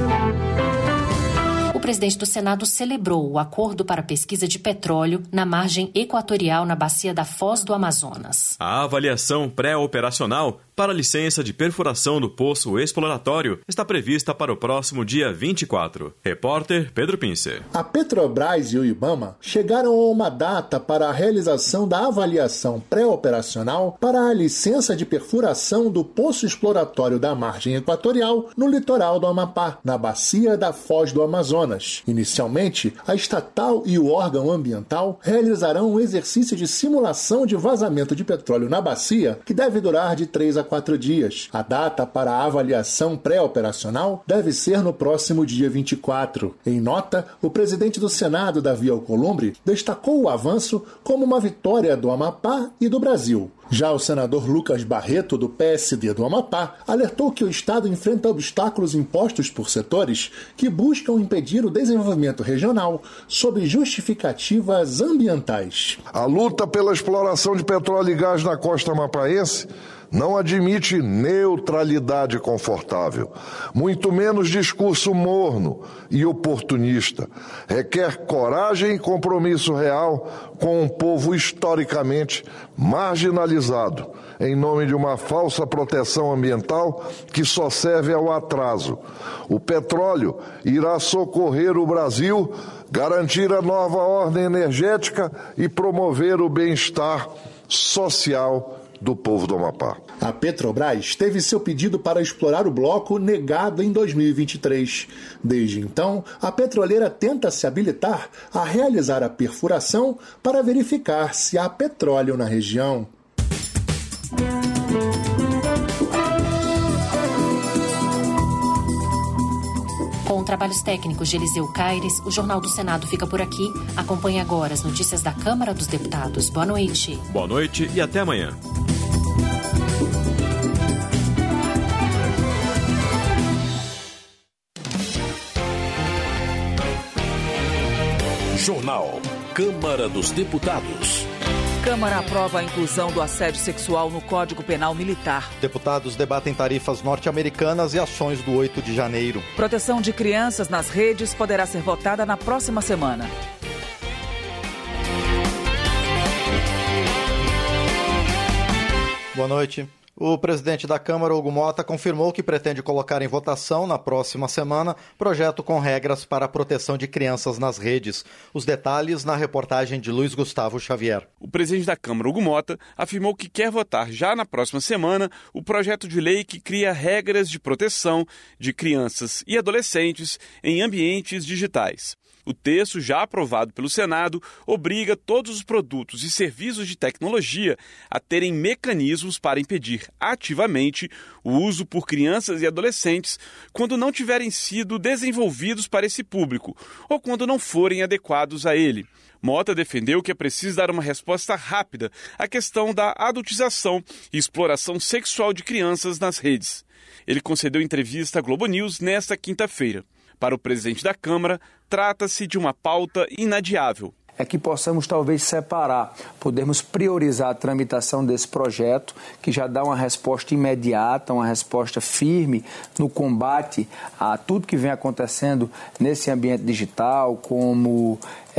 O presidente do Senado celebrou o acordo para pesquisa de petróleo na margem equatorial na bacia da Foz do Amazonas. A avaliação pré-operacional para a licença de perfuração do poço exploratório está prevista para o próximo dia 24. Repórter Pedro Pincer. A Petrobras e o IBAMA chegaram a uma data para a realização da avaliação pré-operacional para a licença de perfuração do poço exploratório da margem equatorial no litoral do Amapá, na bacia da Foz do Amazonas. Inicialmente, a estatal e o órgão ambiental realizarão um exercício de simulação de vazamento de petróleo na bacia, que deve durar de 3 a 4 dias. A data para a avaliação pré-operacional deve ser no próximo dia 24. Em nota, o presidente do Senado, Davi Alcolumbre, destacou o avanço como uma vitória do Amapá e do Brasil. Já o senador Lucas Barreto, do PSD do Amapá, alertou que o Estado enfrenta obstáculos impostos por setores que buscam impedir o desenvolvimento regional sob justificativas ambientais. A luta pela exploração de petróleo e gás na costa amapaense não admite neutralidade confortável, muito menos discurso morno e oportunista. Requer coragem e compromisso real com um povo historicamente marginalizado, em nome de uma falsa proteção ambiental que só serve ao atraso. O petróleo irá socorrer o Brasil, garantir a nova ordem energética e promover o bem-estar social do povo do Amapá. A Petrobras teve seu pedido para explorar o bloco negado em 2023. Desde então, a petroleira tenta se habilitar a realizar a perfuração para verificar se há petróleo na região. Com trabalhos técnicos de Eliseu Caires, o Jornal do Senado fica por aqui. Acompanhe agora as notícias da Câmara dos Deputados. Boa noite. Boa noite e até amanhã. Jornal Câmara dos Deputados. Câmara aprova a inclusão do assédio sexual no Código Penal Militar. Deputados debatem tarifas norte-americanas e ações do 8 de janeiro. Proteção de crianças nas redes poderá ser votada na próxima semana. Boa noite. O presidente da Câmara, Hugo Mota, confirmou que pretende colocar em votação na próxima semana projeto com regras para a proteção de crianças nas redes. Os detalhes na reportagem de Luiz Gustavo Xavier. O presidente da Câmara, Hugo Mota, afirmou que quer votar já na próxima semana o projeto de lei que cria regras de proteção de crianças e adolescentes em ambientes digitais. O texto, já aprovado pelo Senado, obriga todos os produtos e serviços de tecnologia a terem mecanismos para impedir ativamente o uso por crianças e adolescentes quando não tiverem sido desenvolvidos para esse público ou quando não forem adequados a ele. Mota defendeu que é preciso dar uma resposta rápida à questão da adultização e exploração sexual de crianças nas redes. Ele concedeu entrevista à Globo News nesta quinta-feira. Para o presidente da Câmara, trata-se de uma pauta inadiável. É que possamos talvez separar, podermos priorizar a tramitação desse projeto, que já dá uma resposta imediata, uma resposta firme no combate a tudo que vem acontecendo nesse ambiente digital, como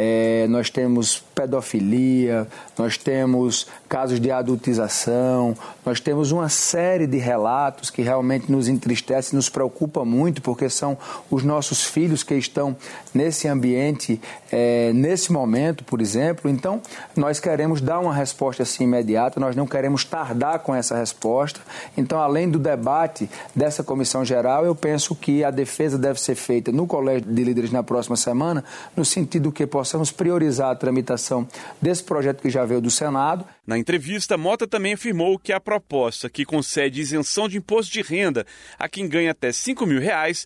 nós temos pedofilia, nós temos casos de adultização, nós temos uma série de relatos que realmente nos entristecem, nos preocupa muito, porque são os nossos filhos que estão nesse ambiente, nesse momento, por exemplo. Então, nós queremos dar uma resposta assim imediata, nós não queremos tardar com essa resposta. Então, além do debate dessa comissão geral, eu penso que a defesa deve ser feita no Colégio de Líderes na próxima semana, no sentido que possamos priorizar a tramitação desse projeto que já veio do Senado. Na entrevista, Mota também afirmou que a proposta que concede isenção de imposto de renda a quem ganha até R$5 mil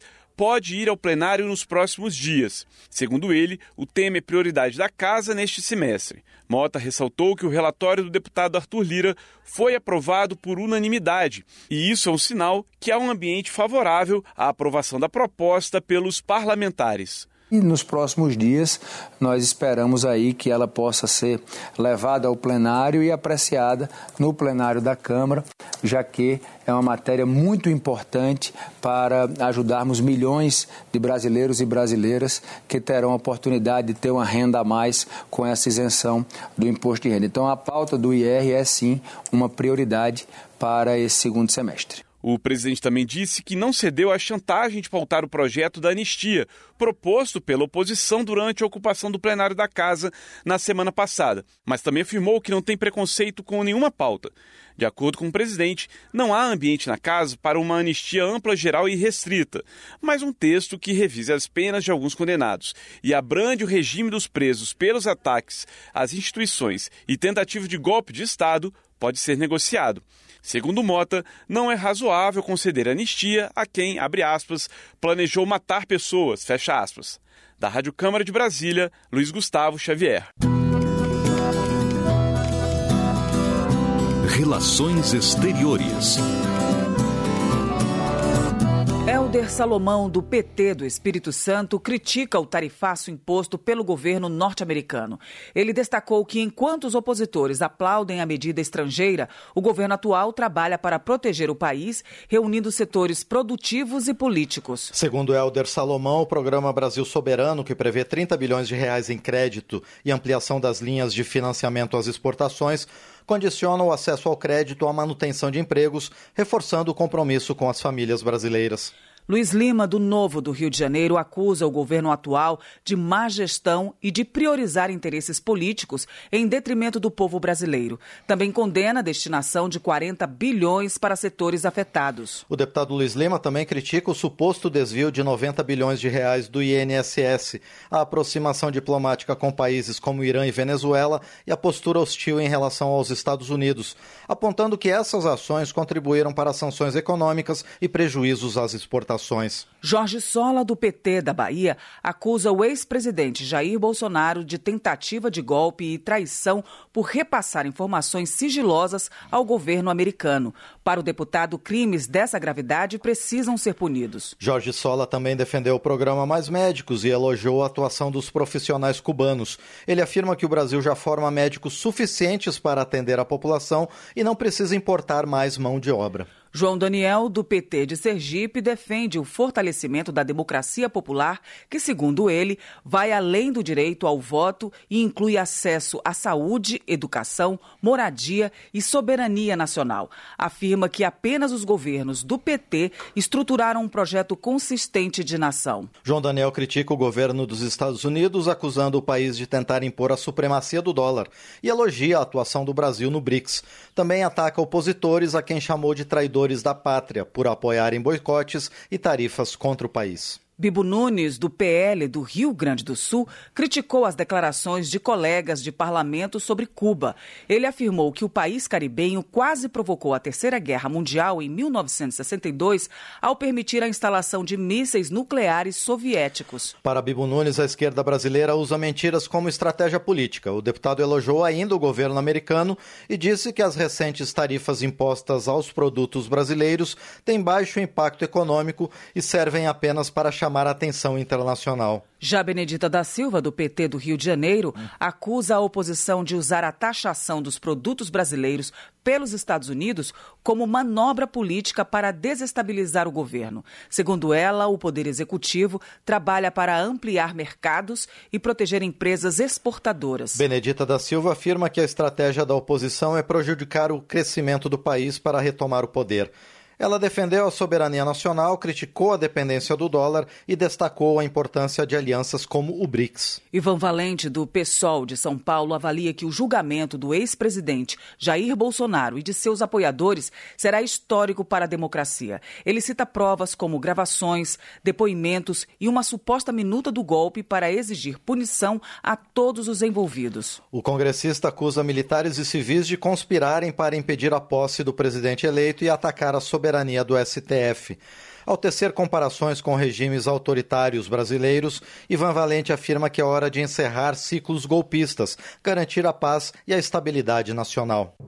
pode ir ao plenário nos próximos dias. Segundo ele, o tema é prioridade da Casa neste semestre. Mota ressaltou que o relatório do deputado Arthur Lira foi aprovado por unanimidade, e isso é um sinal que há um ambiente favorável à aprovação da proposta pelos parlamentares. E nos próximos dias nós esperamos aí que ela possa ser levada ao plenário e apreciada no plenário da Câmara, já que é uma matéria muito importante para ajudarmos milhões de brasileiros e brasileiras que terão a oportunidade de ter uma renda a mais com essa isenção do imposto de renda. Então a pauta do IR é sim uma prioridade para esse segundo semestre. O presidente também disse que não cedeu à chantagem de pautar o projeto da anistia, proposto pela oposição durante a ocupação do plenário da Casa na semana passada, mas também afirmou que não tem preconceito com nenhuma pauta. De acordo com o presidente, não há ambiente na Casa para uma anistia ampla, geral e restrita, mas um texto que revise as penas de alguns condenados e abrande o regime dos presos pelos ataques às instituições e tentativa de golpe de Estado pode ser negociado. Segundo Mota, não é razoável conceder anistia a quem, abre aspas, planejou matar pessoas, fecha aspas. Da Rádio Câmara de Brasília, Luiz Gustavo Xavier. Relações Exteriores. Hélder Salomão, do PT do Espírito Santo, critica o tarifaço imposto pelo governo norte-americano. Ele destacou que, enquanto os opositores aplaudem a medida estrangeira, o governo atual trabalha para proteger o país, reunindo setores produtivos e políticos. Segundo Hélder Salomão, o programa Brasil Soberano, que prevê 30 bilhões de reais em crédito e ampliação das linhas de financiamento às exportações, condiciona o acesso ao crédito à manutenção de empregos, reforçando o compromisso com as famílias brasileiras. Luiz Lima, do Novo do Rio de Janeiro, acusa o governo atual de má gestão e de priorizar interesses políticos em detrimento do povo brasileiro. Também condena a destinação de 40 bilhões para setores afetados. O deputado Luiz Lima também critica o suposto desvio de 90 bilhões de reais do INSS, a aproximação diplomática com países como Irã e Venezuela e a postura hostil em relação aos Estados Unidos, apontando que essas ações contribuíram para sanções econômicas e prejuízos às exportações. Jorge Sola, do PT da Bahia, acusa o ex-presidente Jair Bolsonaro de tentativa de golpe e traição por repassar informações sigilosas ao governo americano. Para o deputado, crimes dessa gravidade precisam ser punidos. Jorge Sola também defendeu o programa Mais Médicos e elogiou a atuação dos profissionais cubanos. Ele afirma que o Brasil já forma médicos suficientes para atender a população e não precisa importar mais mão de obra. João Daniel, do PT de Sergipe, defende o fortalecimento da democracia popular, que, segundo ele, vai além do direito ao voto e inclui acesso à saúde, educação, moradia e soberania nacional. Afirma que apenas os governos do PT estruturaram um projeto consistente de nação. João Daniel critica o governo dos Estados Unidos, acusando o país de tentar impor a supremacia do dólar, e elogia a atuação do Brasil no BRICS. Também ataca opositores a quem chamou de traidores da pátria por apoiarem boicotes e tarifas contra o país. Bibo Nunes, do PL do Rio Grande do Sul, criticou as declarações de colegas de parlamento sobre Cuba. Ele afirmou que o país caribenho quase provocou a Terceira Guerra Mundial em 1962 ao permitir a instalação de mísseis nucleares soviéticos. Para Bibo Nunes, a esquerda brasileira usa mentiras como estratégia política. O deputado elogiou ainda o governo americano e disse que as recentes tarifas impostas aos produtos brasileiros têm baixo impacto econômico e servem apenas para chamar a atenção internacional. Já Benedita da Silva, do PT do Rio de Janeiro, acusa a oposição de usar a taxação dos produtos brasileiros pelos Estados Unidos como manobra política para desestabilizar o governo. Segundo ela, o Poder Executivo trabalha para ampliar mercados e proteger empresas exportadoras. Benedita da Silva afirma que a estratégia da oposição é prejudicar o crescimento do país para retomar o poder. Ela defendeu a soberania nacional, criticou a dependência do dólar e destacou a importância de alianças como o BRICS. Ivan Valente, do PSOL de São Paulo, avalia que o julgamento do ex-presidente Jair Bolsonaro e de seus apoiadores será histórico para a democracia. Ele cita provas como gravações, depoimentos e uma suposta minuta do golpe para exigir punição a todos os envolvidos. O congressista acusa militares e civis de conspirarem para impedir a posse do presidente eleito e atacar a soberania do STF. Ao tecer comparações com regimes autoritários brasileiros, Ivan Valente afirma que é hora de encerrar ciclos golpistas, garantir a paz e a estabilidade nacional.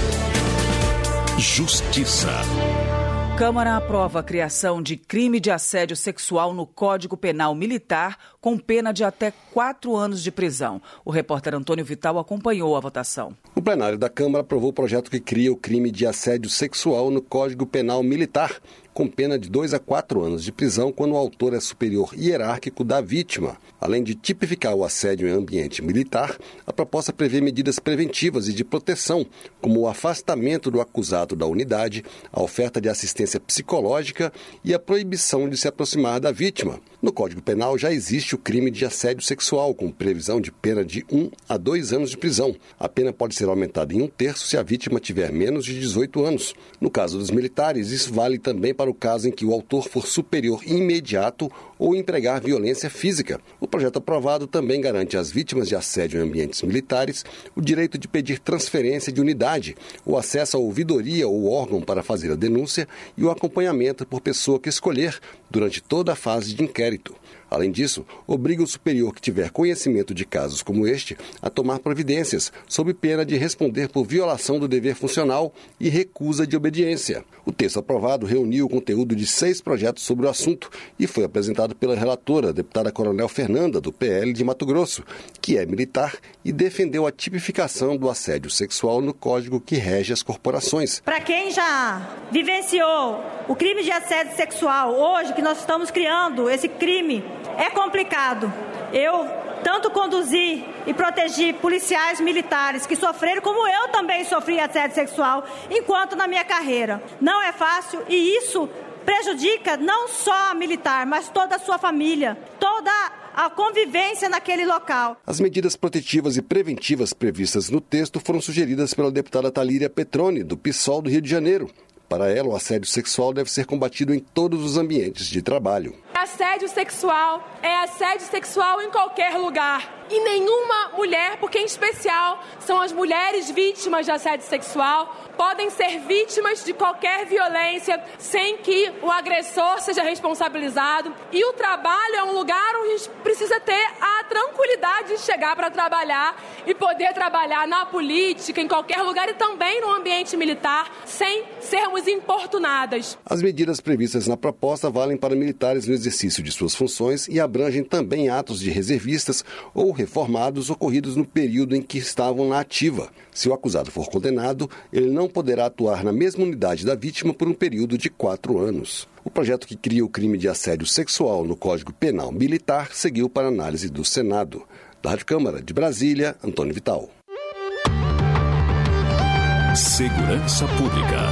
Justiça. Câmara aprova a criação de crime de assédio sexual no Código Penal Militar, com pena de até 4 anos de prisão. O repórter Antônio Vital acompanhou a votação. O plenário da Câmara aprovou o projeto que cria o crime de assédio sexual no Código Penal Militar, com pena de 2 a 4 anos de prisão quando o autor é superior hierárquico da vítima. Além de tipificar o assédio em ambiente militar, a proposta prevê medidas preventivas e de proteção, como o afastamento do acusado da unidade, a oferta de assistência psicológica e a proibição de se aproximar da vítima. No Código Penal já existe o crime de assédio sexual, com previsão de pena de 1 a 2 anos de prisão. A pena pode ser aumentada em 1/3 se a vítima tiver menos de 18 anos. No caso dos militares, isso vale também para o caso em que o autor for superior imediato ou empregar violência física. O projeto aprovado também garante às vítimas de assédio em ambientes militares o direito de pedir transferência de unidade, o acesso à ouvidoria ou órgão para fazer a denúncia e o acompanhamento por pessoa que escolher durante toda a fase de inquérito. Além disso, obriga o superior que tiver conhecimento de casos como este a tomar providências, sob pena de responder por violação do dever funcional e recusa de obediência. O texto aprovado reuniu o conteúdo de 6 projetos sobre o assunto e foi apresentado pela relatora, a deputada Coronel Fernanda, do PL de Mato Grosso, que é militar e defendeu a tipificação do assédio sexual no código que rege as corporações. Para quem já vivenciou o crime de assédio sexual, hoje que nós estamos criando esse crime, é complicado. Eu tanto conduzir e proteger policiais militares que sofreram, como eu também sofri assédio sexual, enquanto na minha carreira. Não é fácil e isso prejudica não só a militar, mas toda a sua família, toda a convivência naquele local. As medidas protetivas e preventivas previstas no texto foram sugeridas pela deputada Talíria Petroni, do PSOL do Rio de Janeiro. Para ela, o assédio sexual deve ser combatido em todos os ambientes de trabalho. Assédio sexual é assédio sexual em qualquer lugar. E nenhuma mulher, porque em especial são as mulheres vítimas de assédio sexual, podem ser vítimas de qualquer violência sem que o agressor seja responsabilizado. E o trabalho é um lugar onde a gente precisa ter a tranquilidade de chegar para trabalhar e poder trabalhar na política, em qualquer lugar e também no ambiente militar, sem sermos importunadas. As medidas previstas na proposta valem para militares no exercício de suas funções e abrangem também atos de reservistas ou reformados ocorridos no período em que estavam na ativa. Se o acusado for condenado, ele não poderá atuar na mesma unidade da vítima por um período de 4 anos. O projeto que cria o crime de assédio sexual no Código Penal Militar seguiu para análise do Senado. Da Rádio Câmara de Brasília, Antônio Vital. Segurança Pública.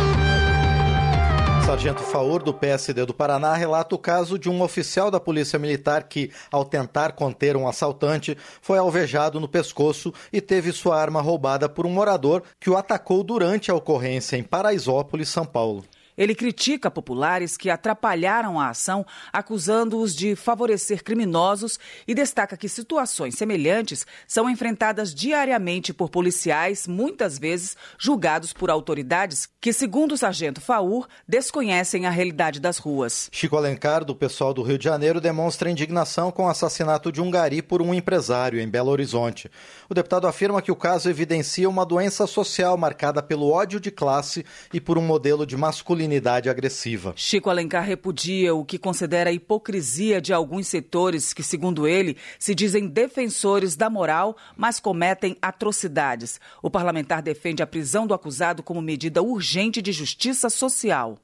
Sargento Faur, do PSD do Paraná, relata o caso de um oficial da Polícia Militar que, ao tentar conter um assaltante, foi alvejado no pescoço e teve sua arma roubada por um morador que o atacou durante a ocorrência em Paraisópolis, São Paulo. Ele critica populares que atrapalharam a ação, acusando-os de favorecer criminosos e destaca que situações semelhantes são enfrentadas diariamente por policiais, muitas vezes julgados por autoridades que, segundo o sargento Faur, desconhecem a realidade das ruas. Chico Alencar, do PSOL do Rio de Janeiro, demonstra indignação com o assassinato de um gari por um empresário em Belo Horizonte. O deputado afirma que o caso evidencia uma doença social marcada pelo ódio de classe e por um modelo de masculinidade agressiva. Chico Alencar repudia o que considera a hipocrisia de alguns setores que, segundo ele, se dizem defensores da moral, mas cometem atrocidades. O parlamentar defende a prisão do acusado como medida urgente de justiça social.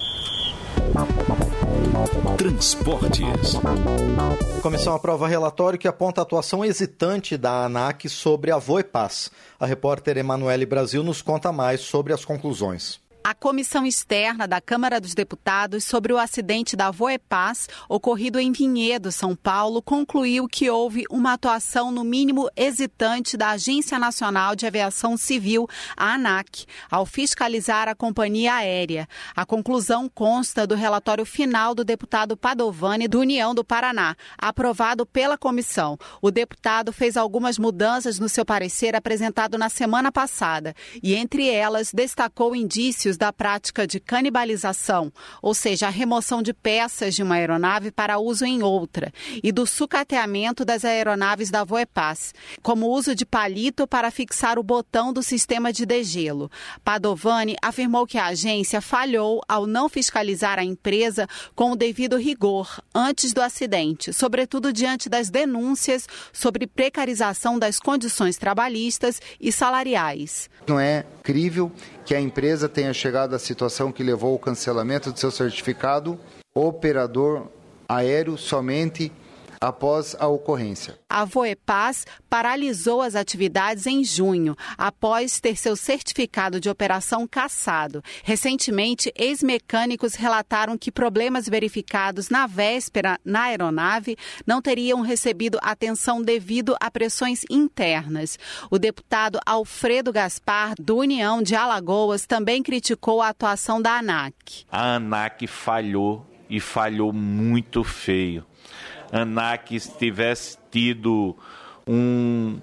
Transportes. A comissão aprova relatório que aponta a atuação hesitante da ANAC sobre a Voepaz. A repórter Emanuele Brasil nos conta mais sobre as conclusões. A comissão externa da Câmara dos Deputados sobre o acidente da Voepaz, ocorrido em Vinhedo, São Paulo, concluiu que houve uma atuação no mínimo hesitante da Agência Nacional de Aviação Civil, a ANAC, ao fiscalizar a companhia aérea. A conclusão consta do relatório final do deputado Padovani, do União do Paraná, aprovado pela comissão. O deputado fez algumas mudanças no seu parecer apresentado na semana passada e, entre elas, destacou indícios da prática de canibalização, ou seja, a remoção de peças de uma aeronave para uso em outra, e do sucateamento das aeronaves da Voepaz, como o uso de palito para fixar o botão do sistema de degelo. Padovani afirmou que a agência falhou ao não fiscalizar a empresa com o devido rigor antes do acidente, sobretudo diante das denúncias sobre precarização das condições trabalhistas e salariais. Não é crível que a empresa tenha chegado à situação que levou ao cancelamento de seu certificado operador aéreo somente após a ocorrência. A Voepaz paralisou as atividades em junho, após ter seu certificado de operação cassado. Recentemente, ex-mecânicos relataram que problemas verificados na véspera na aeronave não teriam recebido atenção devido a pressões internas. O deputado Alfredo Gaspar, do União de Alagoas, também criticou a atuação da ANAC. A ANAC falhou e falhou muito feio. ANAC tivesse tido um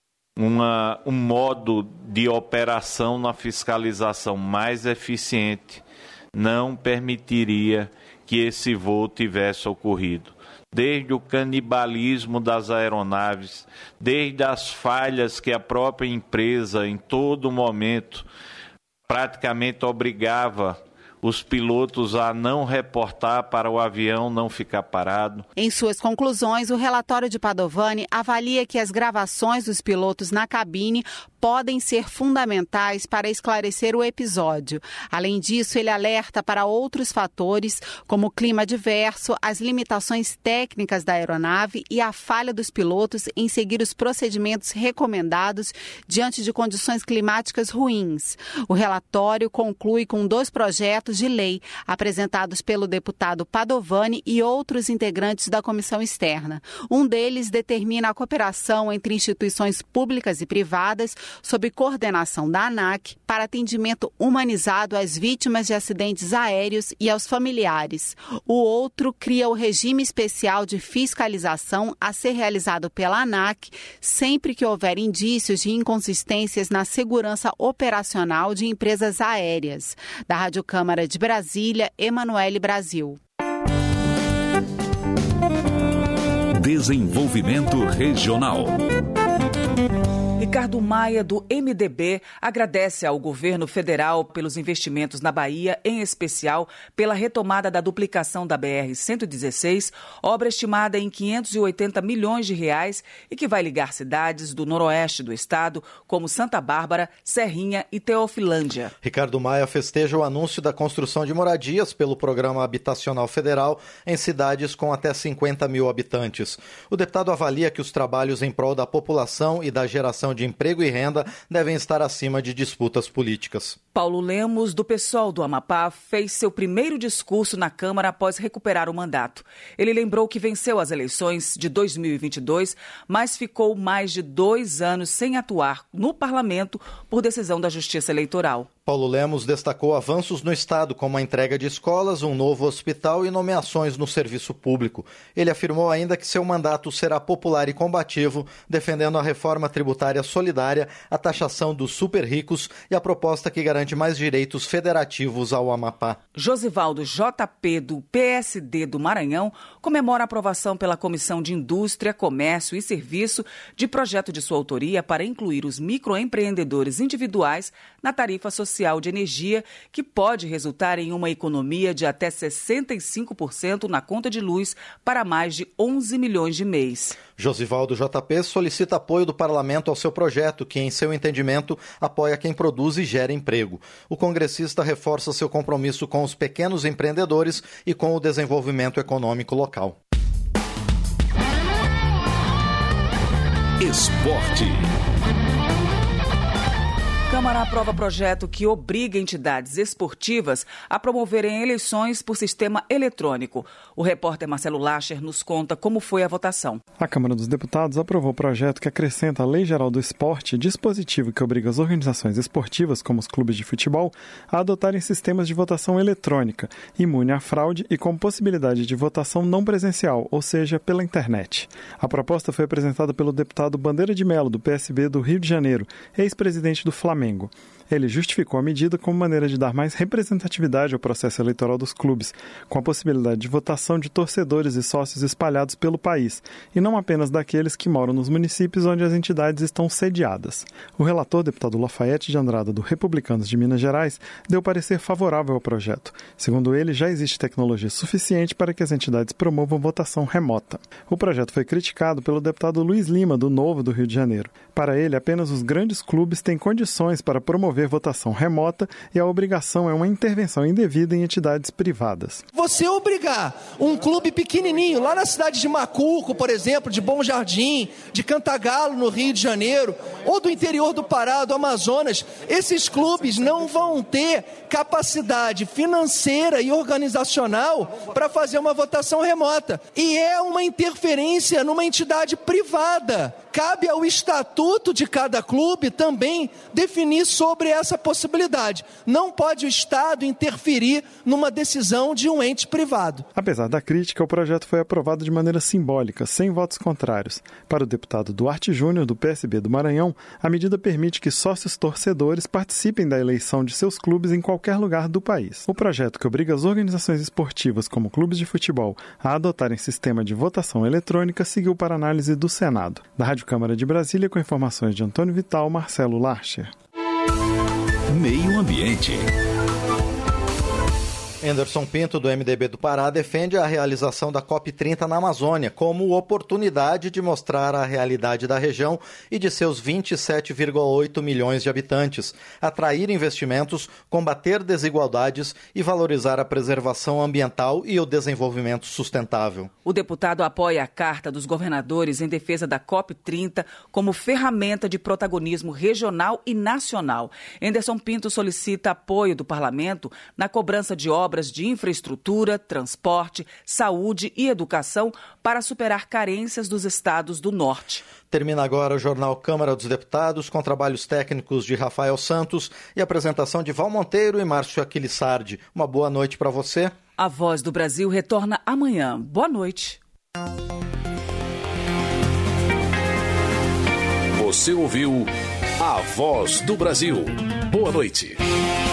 modo de operação na fiscalização mais eficiente, não permitiria que esse voo tivesse ocorrido. Desde o canibalismo das aeronaves, desde as falhas que a própria empresa, em todo momento, praticamente obrigava os pilotos a não reportar para o avião não ficar parado. Em suas conclusões, o relatório de Padovani avalia que as gravações dos pilotos na cabine podem ser fundamentais para esclarecer o episódio. Além disso, ele alerta para outros fatores, como o clima adverso, as limitações técnicas da aeronave e a falha dos pilotos em seguir os procedimentos recomendados diante de condições climáticas ruins. O relatório conclui com 2 projetos de lei apresentados pelo deputado Padovani e outros integrantes da comissão externa. Um deles determina a cooperação entre instituições públicas e privadas sob coordenação da ANAC para atendimento humanizado às vítimas de acidentes aéreos e aos familiares. O outro cria o regime especial de fiscalização a ser realizado pela ANAC sempre que houver indícios de inconsistências na segurança operacional de empresas aéreas. Da Rádio Câmara de Brasília, Emanuele Brasil. Desenvolvimento Regional. Ricardo Maia, do MDB, agradece ao governo federal pelos investimentos na Bahia, em especial pela retomada da duplicação da BR-116, obra estimada em 580 milhões de reais e que vai ligar cidades do noroeste do estado, como Santa Bárbara, Serrinha e Teofilândia. Ricardo Maia festeja o anúncio da construção de moradias pelo Programa Habitacional Federal em cidades com até 50 mil habitantes. O deputado avalia que os trabalhos em prol da população e da geração de emprego e renda devem estar acima de disputas políticas. Paulo Lemos, do PSOL do Amapá, fez seu primeiro discurso na Câmara após recuperar o mandato. Ele lembrou que venceu as eleições de 2022, mas ficou mais de 2 anos sem atuar no parlamento por decisão da Justiça Eleitoral. Paulo Lemos destacou avanços no Estado, como a entrega de escolas, um novo hospital e nomeações no serviço público. Ele afirmou ainda que seu mandato será popular e combativo, defendendo a reforma tributária solidária, a taxação dos super ricos e a proposta que garante mais direitos federativos ao Amapá. Josivaldo JP, do PSD do Maranhão, comemora a aprovação pela Comissão de Indústria, Comércio e Serviço de projeto de sua autoria para incluir os microempreendedores individuais na tarifa social de energia, que pode resultar em uma economia de até 65% na conta de luz para mais de 11 milhões de mês. Josivaldo JP solicita apoio do parlamento ao seu projeto, que, em seu entendimento, apoia quem produz e gera emprego. O congressista reforça seu compromisso com os pequenos empreendedores e com o desenvolvimento econômico local. Esporte. Câmara aprova projeto que obriga entidades esportivas a promoverem eleições por sistema eletrônico. O repórter Marcelo Lacher nos conta como foi a votação. A Câmara dos Deputados aprovou o projeto que acrescenta à Lei Geral do Esporte dispositivo que obriga as organizações esportivas, como os clubes de futebol, a adotarem sistemas de votação eletrônica, imune à fraude e com possibilidade de votação não presencial, ou seja, pela internet. A proposta foi apresentada pelo deputado Bandeira de Melo, do PSB do Rio de Janeiro, ex-presidente do Flamengo. Ele justificou a medida como maneira de dar mais representatividade ao processo eleitoral dos clubes, com a possibilidade de votação de torcedores e sócios espalhados pelo país, e não apenas daqueles que moram nos municípios onde as entidades estão sediadas. O relator, deputado Lafayette de Andrada, do Republicanos de Minas Gerais, deu parecer favorável ao projeto. Segundo ele, já existe tecnologia suficiente para que as entidades promovam votação remota. O projeto foi criticado pelo deputado Luiz Lima, do Novo do Rio de Janeiro. Para ele, apenas os grandes clubes têm condições para promover votação remota e a obrigação é uma intervenção indevida em entidades privadas. Você obrigar um clube pequenininho, lá na cidade de Macuco, por exemplo, de Bom Jardim, de Cantagalo, no Rio de Janeiro, ou do interior do Pará, do Amazonas, esses clubes não vão ter capacidade financeira e organizacional para fazer uma votação remota. E é uma interferência numa entidade privada. Cabe ao estatuto de cada clube também definir sobre essa possibilidade. Não pode o Estado interferir numa decisão de um ente privado. Apesar da crítica, o projeto foi aprovado de maneira simbólica, sem votos contrários. Para o deputado Duarte Júnior, do PSB do Maranhão, a medida permite que sócios torcedores participem da eleição de seus clubes em qualquer lugar do país. O projeto, que obriga as organizações esportivas, como clubes de futebol, a adotarem sistema de votação eletrônica, seguiu para análise do Senado. Da Rádio Câmara de Brasília, com informações de Antônio Vital, Marcelo Larcher. Meio Ambiente. Anderson Pinto, do MDB do Pará, defende a realização da COP30 na Amazônia como oportunidade de mostrar a realidade da região e de seus 27,8 milhões de habitantes, atrair investimentos, combater desigualdades e valorizar a preservação ambiental e o desenvolvimento sustentável. O deputado apoia a Carta dos Governadores em defesa da COP30 como ferramenta de protagonismo regional e nacional. Anderson Pinto solicita apoio do parlamento na cobrança de obras de infraestrutura, transporte, saúde e educação para superar carências dos estados do norte. Termina agora o Jornal Câmara dos Deputados, com trabalhos técnicos de Rafael Santos e apresentação de Val Monteiro e Márcio Aquilissardi. Uma boa noite para você. A Voz do Brasil retorna amanhã. Boa noite. Você ouviu A Voz do Brasil. Boa noite.